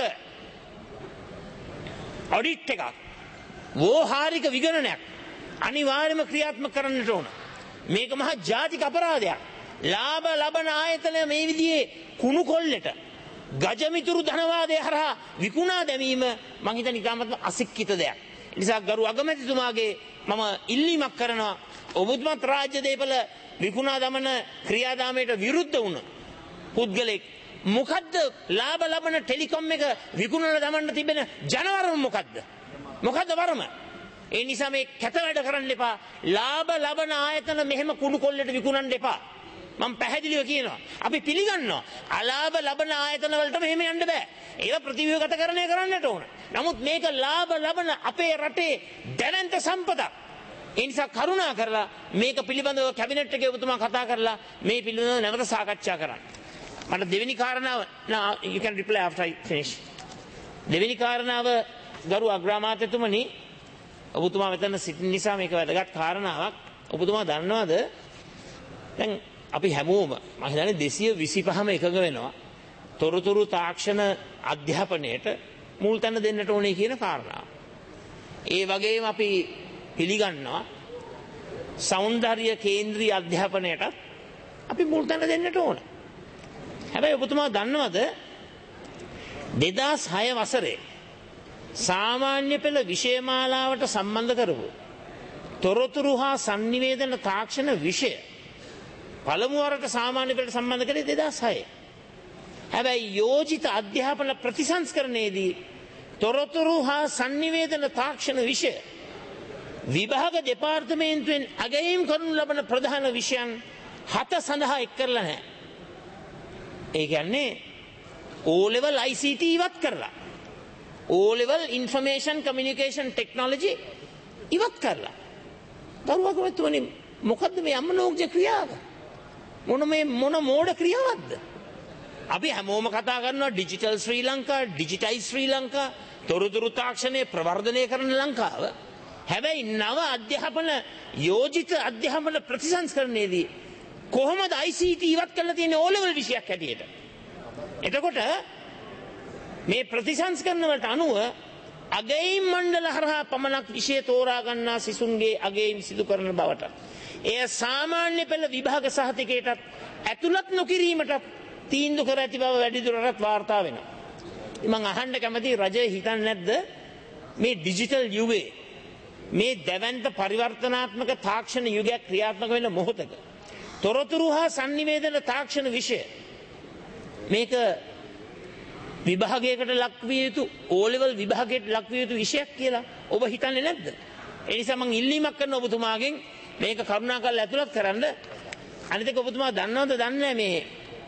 ඔඩිට් එකක්, වෝහාරික විගණනයක් අනිවාර්යයෙන්ම ක්‍රියාත්මක කරන්නට ඕන. මේක මහා ජාතික අපරාධයක්. ලාභ ලබන ආයතන මේ විදිහේ කුණු කොල්ලට ගජමිතුරු ධනවාදය හරහා විකුණා දැමීම මං හිතන්නේ ඉතාමත් අසික්කිත දෙයක්. ඒ නිසා ගරු අගමැතිතුමාගේ මම ඉල්ලීමක් කරනවා ඔබතුමාත් රාජ්‍ය දේපල විකුණා දමන ක්‍රියාදාමයට විරුද්ධ වුණ පුද්ගලෙක් මොකද්ද ලාභ ලබන ටෙලිකොම් එක විකුණලා දමන්න තිබෙන ජනවරම මොකද්ද වරම? ඒ නිසා මේ කැත වැඩ කරන්න එපා. ලාභ ලබන ආයතන මෙහෙම කුණු කොල්ලට විකුණන්න එපා. මම පැහැදිලිව කියනවා. අපි පිළිගන්නවා අලාභ ලබන ආයතන වලට මෙහෙම යන්න බෑ. ඒවා ප්‍රතිව්‍යුහගතකරණය කරන්නට ඕන. නමුත් මේක ලාභ ලබන අපේ රටේ දැවැන්ත සම්පතක්. ඒ නිසා කරුණා කරලා මේක පිළිබඳව කැබිනට් එකේ ඔබතුමා කතා කරලා මේ පිළිබඳව නැවත සාකච්ඡා කරන්න. මට දෙවෙනි කාරණාව you can reply after I finish. දෙවෙනි කාරණාව ගරු අග්‍රාමාත්‍යතුමනි, ඔබතුමා මෙතන සිටින නිසා මේක වැදගත් කාරණාවක්. ඔබතුමා දන්නවද දැන් අපි හැමෝම මම හිතන්නේ 225ම එකඟ වෙනවා තොරතුරු තාක්ෂණ අධ්‍යාපනයට මුල් තැන දෙන්නට ඕනේ කියන කාරණාව. ඒ වගේම අපි පිළිගන්නවා සෞන්දර්ය කේන්ද්‍රීය අධ්‍යාපනයටත් අපි මුල් තැන දෙන්නට ඕන. හැබැයි ඔබතුමා දන්නවද 2006 වසරේ සාමාන්‍ය පෙළ විෂයමාලාවට සම්බන්ධ කරපු තොරතුරු හා sannivedana තාක්ෂණ විෂය පළමු වරට සාමාන්‍ය පෙළට සම්බන්ධ කරේ 2006. හැබැයි යෝජිත අධ්‍යාපන ප්‍රතිසංස්කරණයේදී තොරතුරු හා sannivedana තාක්ෂණ විෂය විභාග දෙපාර්තමේන්තුවෙන් අගයීම් කරනු ලබන ප්‍රධාන විෂයන් 7 සඳහා එක් කරලා නැහැ. ඒ කියන්නේ O level ICT ඉවත් කරලා O level information communication technology ඉවත් කරලා දරුවක මෙතුමනි මොකද්ද මේ අමනෝග්‍ය ක්‍රියාව? මොන මෝඩ ක්‍රියාවක්ද? අපි හැමෝම කතා කරනවා ඩිජිටල් ශ්‍රී ලංකා, ඩිජිටයිස් ශ්‍රී ලංකා, තොරතුරු තාක්ෂණය ප්‍රවර්ධනය කරන ලංකාව. හැබැයි නව අධ්‍යාපන යෝජිත අධ්‍යාපන ප්‍රතිසංස්කරණයේදී කොහොමද ICT ඉවත් කරලා තියෙන්නේ O level විෂයක් හැටියට? එතකොට මේ ප්‍රතිසංස්කරණ වලට අනුව අගයීම් මණ්ඩල හරහා පමණක් විෂය තෝරා ගන්නා සිසුන්ගේ අගයීම් සිදු කරන බවට එය සාමාන්‍ය පෙළ විභාග සහතිකයටත් ඇතුළත් නොකිරීමට තීන්දුව කර ඇති බව වැඩිදුරටත් වාර්තා වෙනවා. මම අහන්න කැමති රජය හිතන්නේ නැද්ද මේ ඩිජිටල් යුගයේ මේ දැවැන්ත පරිවර්තනාත්මක තාක්ෂණ යුගයක් ක්‍රියාත්මක වෙන මොහොතක තොරතුරු හා sannivedana තාක්ෂණ විෂය මේක විභාගයකට ලක්විය යුතු O level විභාගයට ලක්විය යුතු විෂයක් කියලා ඔබ හිතන්නේ නැද්ද? ඒ නිසා මම ඉල්ලීමක් කරන ඔබතුමාගෙන් මේක කරුණාකරලා ඇතුළත් කරන්න. අනිත් එක ඔබතුමා දන්නවද දන්නේ නැහැ මේ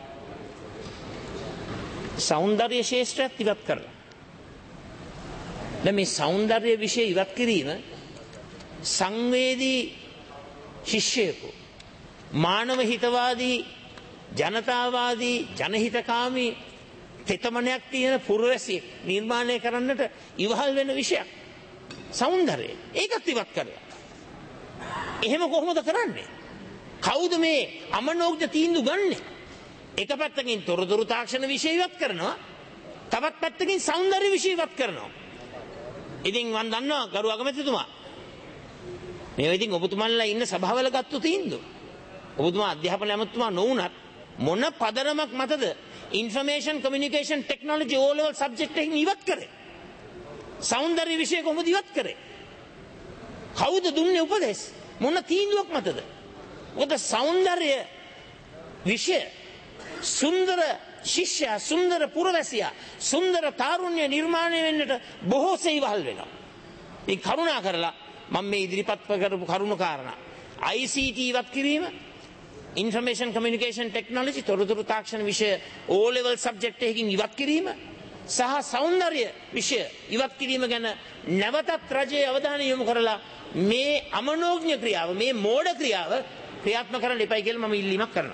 සෞන්දර්ය ශාස්ත්‍රයත් ඉවත් කරලා. දැන් මේ සෞන්දර්ය විෂය ඉවත් කිරීම සංවේදී ශිෂ්‍යයෙකු මානව හිතවාදී ජනතාවාදී ජනහිතකාමී තෙතමනයක් තියෙන පුරවැසියෙක් නිර්මාණය කරන්නට ඉවහල් වෙන විෂයක් සෞන්දර්යය. ඒකත් ඉවත් කරලා. එහෙම කොහොමද කරන්නේ? කවුද මේ අමනෝග්‍ය තීන්දුව ගන්නෙ? එක පැත්තකින් තොරතුරු තාක්ෂණ විෂය ඉවත් කරනවා, තවත් පැත්තකින් සෞන්දර්ය විෂය ඉවත් කරනවා. ඉතින් මම දන්නවා ගරු අගමැතිතුමා මේ ඉතින් ඔබතුමන්ලා ඉන්න සභාවල ගත්තු තීන්දුව. ඔබතුමා අධ්‍යාපන ඇමතුමා නොවුනත් මොන පදනමක් මතද information communication technology O level subject එකකින් ඉවත් කරේ? සෞන්දර්ය විෂය කොහොමද ඉවත් කරේ? කවුද දුන්නේ උපදෙස්? මොන තීන්දුවක් මතද? මොකද සෞන්දර්ය විෂය සුන්දර ශිෂ්‍යයා, සුන්දර පුරවැසියා, සුන්දර තාරුණ්‍ය නිර්මාණය වෙන්නට බොහෝ සෙයිවහල් වෙනවා. මේ කරුණා කරලා මම මේ ඉදිරිපත් කරපු කරුණු කාරණා ICT ඉවත් කිරීම, information communication technology තොරතුරු තාක්ෂණ විෂය O level subject එකකින් ඉවත් කිරීම සහ සෞන්දර්ය විෂය ඉවත් කිරීම ගැන නැවතත් රජයේ අවධානය යොමු කරලා මේ අමනෝඥ ක්‍රියාව, මේ මෝඩ ක්‍රියාව ක්‍රියාත්මක කරන්න එපයි කියලා මම ඉල්ලීමක් කරනවා.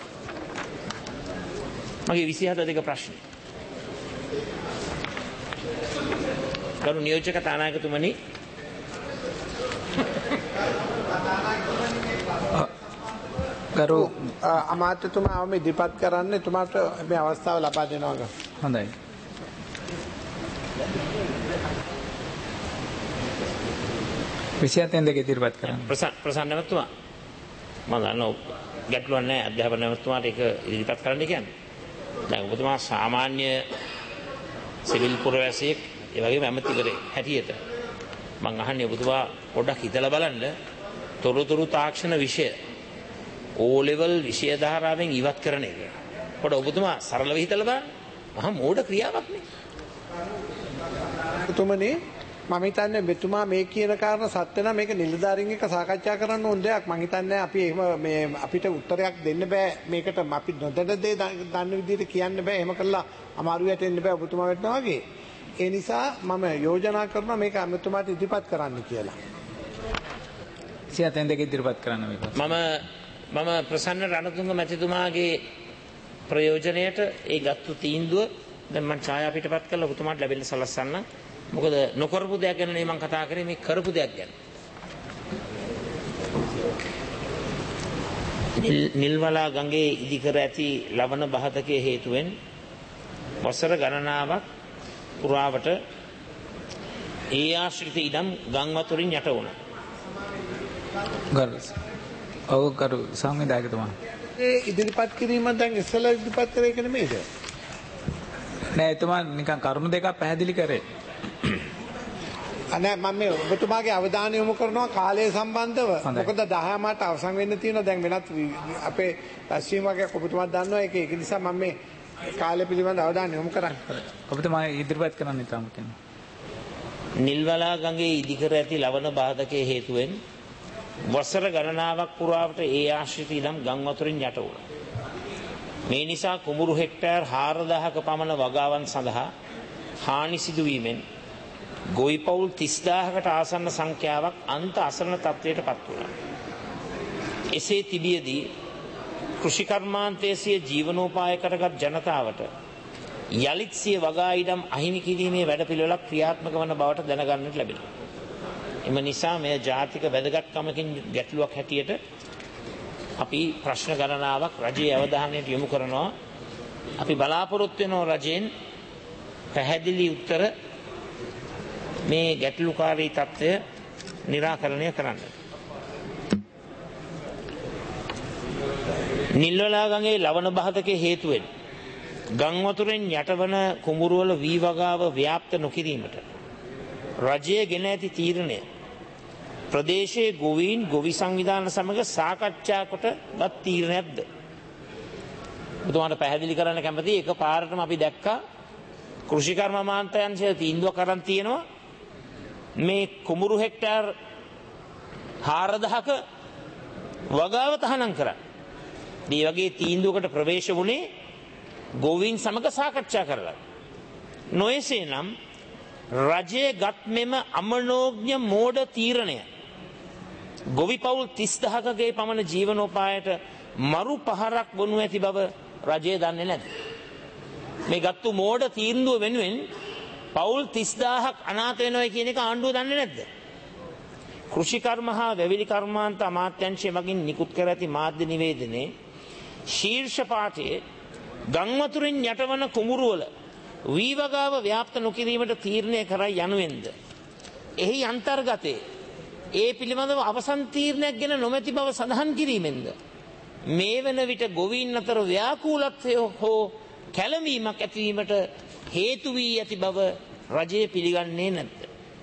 මගේ 27 දෙක ප්‍රශ්නේ. ගරු නියෝජක කතානායකතුමනි, ගරු අමාත්‍යතුමා මේ ඉදිරිපත් කරන්න එතුමාට මේ අවස්ථාව ලබා දෙනවා. හොඳයි. විෂයයෙන් දෙක ඉදිරිපත් කරන්න. ප්‍රසන්න නැවතුමා මම දන්නවා ගැටලුවක් නැහැ අධ්‍යාපන නැවතුමාට ඒක ඉදිරිපත් කරන්න කියන්නේ. දැන් ඔබතුමා සාමාන්‍ය සිවිල් පුරවැසියෙක් ඒ වගේම ඇමතිවරයෙක් හැටියට මම අහන්නේ ඔබතුමා පොඩ්ඩක් හිතලා බලන්න තොරතුරු තාක්ෂණ විෂය O level විෂය ධාරාවෙන් ඉවත් කරන එක. පොඩ්ඩ ඔබතුමා සරලව හිතලා බලන්න. මහා මෝඩ ක්‍රියාවක් නේ. ඔබතුමනි මම හිතන්නේ මෙතුමා මේ කියන කාරණා සත්‍ය නම් මේක නිලධාරීන් එක්ක සාකච්ඡා කරන්න ඕන දෙයක්. මම හිතන්නේ අපි එහෙම මේ අපිට උත්තරයක් දෙන්න බෑ මේකට. අපි නොදැන දේ දන්න විදිහට කියන්න බෑ. එහෙම කළා අමාරු වැටෙන්න බෑ ඔබතුමා වෙටනවා වගේ. ඒ නිසා මම යෝජනා කරනවා මේක අමතුමාට ඉදිරිපත් කරන්න කියලා. විෂයයෙන් දෙක ඉදිරිපත් කරන්න මේක. මම ප්‍රසන්න රණතුංග මැතිතුමාගේ ප්‍රයෝජනයට ඒ ගත්තු තීන්දුව දැන් මම ඡායා පිටපත් කරලා ඔබතුමාට ලැබෙන්න සලස්සන්න. මොකද නොකරපු දෙයක් ගැන නේ මම කතා කරේ, මේ කරපු දෙයක් ගැන. නිල්වලා ගඟේ ඉදිකර ඇති ලවණ බහතකයේ හේතුවෙන් වසර ගණනාවක් පුරාවට ඒ ආශ්‍රිත ඉඩම් ගම් වතුරින් යට වුණා. ගරු සංවිධායකතුමා. ඒ ඉදිරිපත් කිරීම දැන් ඉස්සෙල්ලා ඉදිරිපත් කරේ එක නෙමෙයිද? නෑ එතුමා නිකන් කරුණු දෙකක් පැහැදිලි කරේ. අනේ මම මේ ඔබතුමාගේ අවධානය යොමු කරනවා කාලය සම්බන්ධව. මොකද 10 මාට අවසන් වෙන්න තියෙනවා. දැන් වෙනත් අපේ රැස්වීම වගේ ඔබතුමා දන්නවා ඒක නිසා මම මේ කාලය පිළිබඳ අවධානය යොමු කරන්නේ. ඔබතුමා ඉදිරිපත් කරන්න ඉතාම කියන්නේ. නිල්වලා ගඟේ ඉදිකර ඇති ලවණ බාධකයේ හේතුවෙන් වසර ගණනාවක් පුරාවට ඒ ආශ්‍රිත ඉඩම් ගම් වතුරින් යට වුණා. මේ නිසා කුඹුරු හෙක්ටයාර් 4000ක පමණ වගාවන් සඳහා හානි සිදුවීමෙන් ගොවි පවුල් 30000කට ආසන්න සංඛ්‍යාවක් අන්ත අසරණ තත්ත්වයට පත් වුණා. එසේ තිබියදී කෘෂි කර්මාන්තයේ සිය ජීවනෝපාය කරගත් ජනතාවට යලිත් සිය වගා ඉඩම් අහිමි කිරීමේ වැඩපිළිවෙලක් ක්‍රියාත්මක වන බවට දැනගන්නට ලැබෙනවා. එම නිසා මෙය ජාතික වැදගත්කමකින් ගැටලුවක් හැටියට අපි ප්‍රශ්න ගණනාවක් රජයේ අවධානයට යොමු කරනවා. අපි බලාපොරොත්තු වෙනවා රජයෙන් පැහැදිලි උත්තර මේ ගැටලුකාරී තත්ත්වය निराකරණය කරන්න. නිල්වලා ගඟේ ලවණ බාධකයේ හේතුවෙන් ගම් වතුරෙන් යටවන කුඹුරුවල වී වගාව ව්‍යාප්ත නොකිරීමට රජය ගෙන ඇති තීරණය ප්‍රදේශයේ ගොවීන් ගොවි සංවිධාන සමග සාකච්ඡා කොට ගත් තීරණයක්ද? ඔබතුමාට පැහැදිලි කරන්න කැමතියි. එක පාරටම අපි දැක්කා කෘෂිකර්ම අමාත්‍යාංශය තීන්දුවක් අරන් තියෙනවා මේ කුඹුරු හෙක්ටයාර් 4000ක වගාව තහනම් කරන්න. මේ වගේ තීන්දුවකට ප්‍රවේශ වුණේ ගොවීන් සමග සාකච්ඡා කරලා. නොයසේනම් රජයේ ගත් මෙම අමනෝඥ මෝඩ තීරණය ගොවි පවුල් 30000කගේ පමණ ජීවනෝපායට මරු පහරක් වනු ඇති බව රජය දන්නේ නැත. මේ ගත්තු මෝඩ තීන්දුව වෙනුවෙන් පවුල් 30000ක් අනාථ වෙනවා කියන එක ආණ්ඩුව දන්නේ නැද්ද? කෘෂිකර්ම හා වැවිලි කර්මාන්ත අමාත්‍යාංශය මගින් නිකුත් කර ඇති මාධ්‍ය නිවේදනයේ ශීර්ෂ පාඨයේ ගම් වතුරින් යටවන කුඹුරුවල වී වගාව ව්‍යාප්ත නොකිරීමට තීරණය කරයි යනුවෙන්ද එහි අන්තර්ගතයේ ඒ පිළිබඳව අවසන් තීරණයක් ගෙන නොමැති බව සඳහන් කිරීමෙන්ද මේ වන විට ගොවීන් අතර ව්‍යාකූලත්වය හෝ කැළඹීමක් ඇතිවීමට හේතු වී ඇති බව රජය පිළිගන්නේ නැද්ද?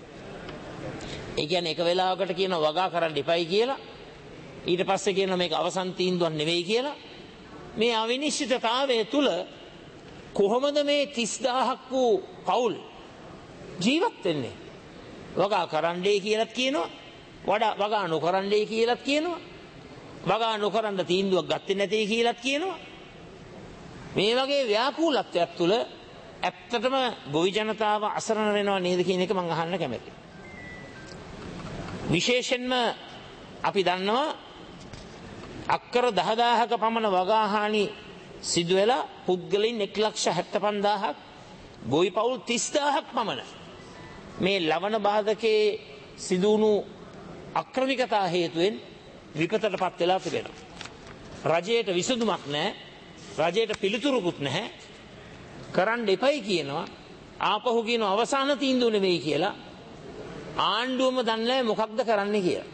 ඒ කියන්නේ එක වෙලාවකට කියන වගා කරන්න එපයි කියලා ඊට පස්සේ කියන මේක අවසන් තීන්දුවක් නෙවෙයි කියලා මේ අවිනිශ්චිතතාවය තුල කොහොමද මේ 30000ක් වූ පවුල් ජීවත් වෙන්නේ? වගා කරන්නයි කියලාත් කියනවා, වගා නොකරන්නයි කියලාත් කියනවා, වගා නොකරන්න තීන්දුවක් ගත්තේ නැtei කියලාත් කියනවා. මේ වගේ ව්‍යාකූලත්වයක් තුල ඇත්තටම ගොවි ජනතාව අසරණ වෙනව නේද කියන එක මම අහන්න කැමතියි. විශේෂයෙන්ම අපි දන්නවා අක්කර 10000ක පමණ වගා හානි සිදු වෙලා පුද්ගලයන් 1,75,000ක් ගොවි පවුල් 30000ක් පමණ මේ ලවණ බාධකයේ සිදුණු අක්‍රමිකතා හේතුවෙන් විපතටපත් වෙලා තිබෙනවා. රජයට විසඳුමක් නැහැ, රජයට පිළිතුරුකුත් නැහැ. කරන්න එපයි කියනවා, ආපහු කියන අවසාන තීන්දුව නෙවෙයි කියලා. ආණ්ඩුවම දන්නේ මොකක්ද කරන්න කියලා.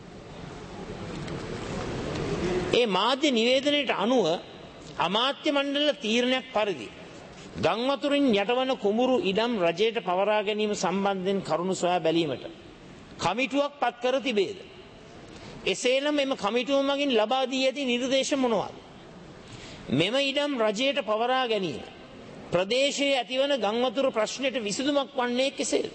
ඒ මාධ්‍ය නිවේදනයට අනුව අමාත්‍ය මණ්ඩල තීරණයක් පරිදි ගම් වතුරින් යටවන කුඹුරු ඉඩම් රජයට පවරා ගැනීම සම්බන්ධයෙන් කරුණු සොයා බැලීමට කමිටුවක් පත් කර තිබේද? එසේනම් මෙම කමිටුව මගින් ලබා දී ඇති නිර්දේශ මොනවාද? මෙම ඉඩම් රජයට පවරා ගැනීම ප්‍රදේශයේ ඇතිවන ගම් වතුර ප්‍රශ්නයට විසඳුමක් වන්නේ කෙසේද?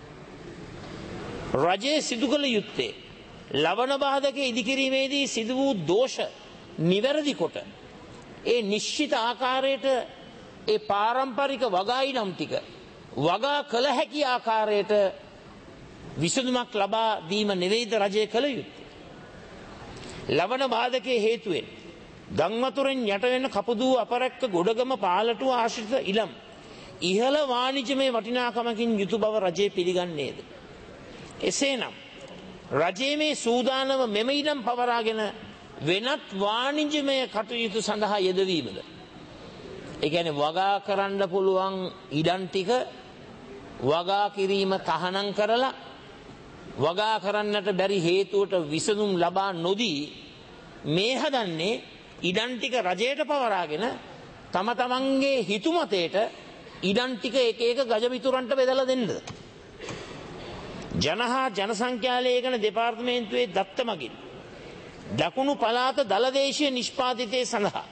රජයේ සිදු කළ යුත්තේ ලවණ බාධකයේ ඉදිකිරීමේදී සිදු වූ දෝෂ නිවැරදි කොට ඒ නිශ්චිත ආකාරයට ඒ පාරම්පරික වගා ඉනම් ටික වගා කළ හැකි ආකාරයට විසඳුමක් ලබා දීම නෙවෙයිද රජය කළ යුත්තේ? ලවණ බාධකයේ හේතුවෙන් ගම් වතුරෙන් යට වෙන කපුදු අපරැක්ක ගොඩගම පාලටුව ආශ්‍රිත ඉලම් ඉහළ වාණිජමය වටිනාකමකින් යුතු බව රජය පිළිගන්නේද? එසේනම් රජයේ මේ සූදානම මෙම ඉඩම් පවරාගෙන වෙනත් වාණිජමය කටයුතු සඳහා යෙදවීමද? ඒ කියන්නේ වගා කරන්න පුළුවන් ඉඩම් ටික වගා කිරීම තහනම් කරලා වගා කරන්නට බැරි හේතුවට විසඳුම් ලබා නොදී මේ හදන්නේ ඉඩම් ටික රජයට පවරාගෙන තම තමන්ගේ හිතුමතේට ඉඩම් ටික එක එක ගජමිතුරන්ට බෙදලා දෙන්නද? ජනහා ජනසංඛ්‍යා ලේඛන දෙපාර්තමේන්තුවේ දත්ත මගින් දකුණු පළාත දළදේශීය නිෂ්පාදිතය සඳහා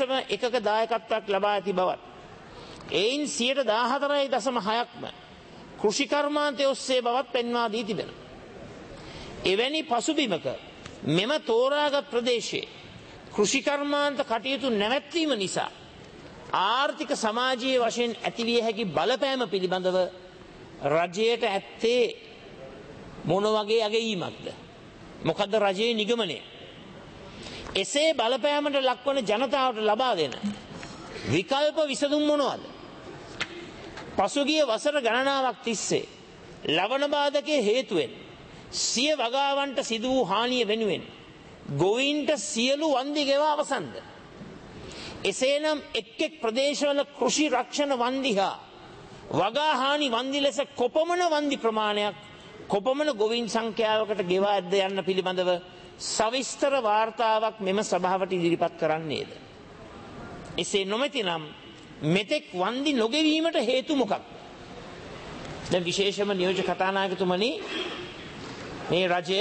9.1% දායකත්වයක් ලබා ඇති බවත් එයින් 14.6%ක්ම කෘෂිකර්මාන්තය ඔස්සේ බවත් පෙන්වා දී තිබෙනවා. එවැනි පසුබිමක මෙම තෝරාගත් ප්‍රදේශයේ කෘෂිකර්මාන්ත කටයුතු නැවැත්වීම නිසා ආර්ථික සමාජීය වශයෙන් ඇතිවිය හැකි බලපෑම පිළිබඳව රජයට ඇත්තේ මොන වගේ අගයීමක්ද? මොකද්ද රජයේ නිගමනය? එසේ බලපෑමට ලක්වන ජනතාවට ලබා දෙන විකල්ප විසඳුම් මොනවාද? පසුගිය වසර ගණනාවක් තිස්සේ ලවණ බාධකයේ හේතුවෙන් සිය වගාවන්ට සිදු වූ හානිය වෙනුවෙන් ගොවීන්ට සියලු වන්දි ගෙවා අවසන්ද? එසේනම් එක් එක් ප්‍රදේශවල කෘෂි රක්ෂණ වන්දි හා වගා හානි වන්දි ලෙස කොපමණ වන්දි ප්‍රමාණයක් කොපමණ ගොවීන් සංඛ්‍යාවකට ගෙවා ඇද්ද යන්න පිළිබඳව සවිස්තර වාර්තාවක් මෙම සභාවට ඉදිරිපත් කරන්නේද? එසේ නොමැතිනම් මෙතෙක් වන්දි නොගෙවීමට හේතු මොකක්ද? දැන් විශේෂම නියෝජ්‍ය කතානායකතුමනි, මේ රජය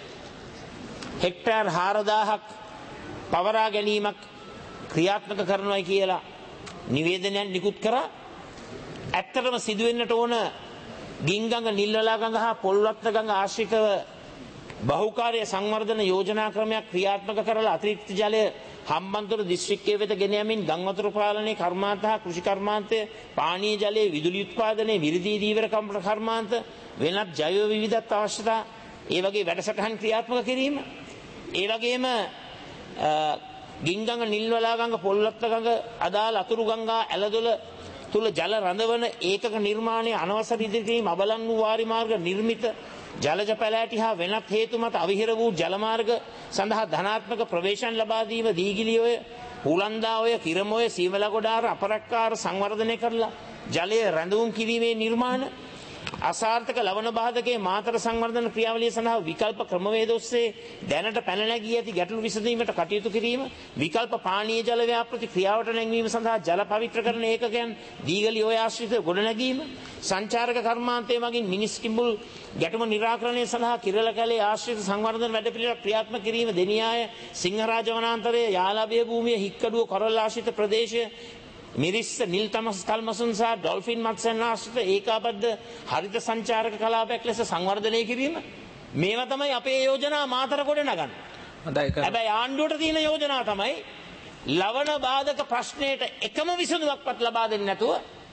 හෙක්ටාර් 4000ක් පවරා ගැනීමක් ක්‍රියාත්මක කරනවා කියලා නිවේදනයක් නිකුත් කරා. ඇත්තටම සිදුවෙන්නට ඕන ගින්ගඟ, නිල්වලා ගඟ හා පොල්වත්ත ගඟ ආශ්‍රිතව බහුකාර්ය සංවර්ධන යෝජනා ක්‍රමයක් ක්‍රියාත්මක කරලා අතිරික්ත ජලය හම්බන්තොට දිස්ත්‍රික්කයේ වෙත ගෙන යමින් ගම් වතුර පාලනයේ කර්මාන්ත හා කෘෂි කර්මාන්තය, පානීය ජලයේ විදුලි උත්පාදනයේ, විරදී දීවර කර්මාන්ත, වෙනත් ජෛව විවිධත්ව අවශ්‍යතා, ඒ වගේ වැඩසටහන් ක්‍රියාත්මක කිරීම, ඒ වගේම ගින්ගඟ, නිල්වලා ගඟ, පොල්වත්ත ගඟ, අදාළ අතුරු ගංගා ඇලදොල තුල ජල රඳවන ඒකක නිර්මාණය අනවසර ඉදිරිකිරීම, අබලන් වූ වාරි මාර්ග නිර්මිත ජලජ පැලෑටි හා වෙනත් හේතු මත අවිහිර වූ ජලමාර්ග සඳහා ධනාත්මක ප්‍රවේශම් ලබා දීම, දීගිලියෝය, හුලන්දාෝය, කිරමෝය, සීමලගොඩාර, අපරක්කාර සංවර්ධනය කරලා ජලය රැඳවුම් කිරීමේ නිර්මාණ, අසාර්ථක ලවණ බාධකයේ මාතර සංවර්ධන ක්‍රියාවලිය සඳහා විකල්ප ක්‍රමවේද ඔස්සේ දැනට පැන නැගී ඇති ගැටලු විසඳීමට කටයුතු කිරීම, විකල්ප පානීය ජල ව්‍යාපෘති ක්‍රියාවට නැංවීම සඳහා ජල පවිත්‍රකරණ ඒකකයන් දීගලි ඔය ආශ්‍රිත ගොඩනැගීම, සංචාරක කර්මාන්තයේ මගින් මිනිස් කිඹුල් ගැටුම නිරාකරණය සඳහා කිරළ කැලේ ආශ්‍රිත සංවර්ධන වැඩපිළිවෙළක් ක්‍රියාත්මක කිරීම, දෙනියාය, සිංහරාජ වනාන්තරයේ, යාලාභිය භූමිය, හික්කඩුව, කොරල් ආශ්‍රිත ප්‍රදේශය, මිරිස්ස, නිල් තල්මසුන් සහ ඩොල්ෆින් මත්ස්‍යයන් ආශ්‍රිත ඒකාබද්ධ හරිත සංචාරක කලාපයක් ලෙස සංවර්ධනය කිරීම. මේවා තමයි අපේ යෝජනා මාතර කොට නගන්නේ. හැබැයි ආණ්ඩුවට තියෙන යෝජනාව තමයි ලවණ බාධක ප්‍රශ්නයට එකම විසඳුමක්වත් ලබා දෙන්නේ නැතුව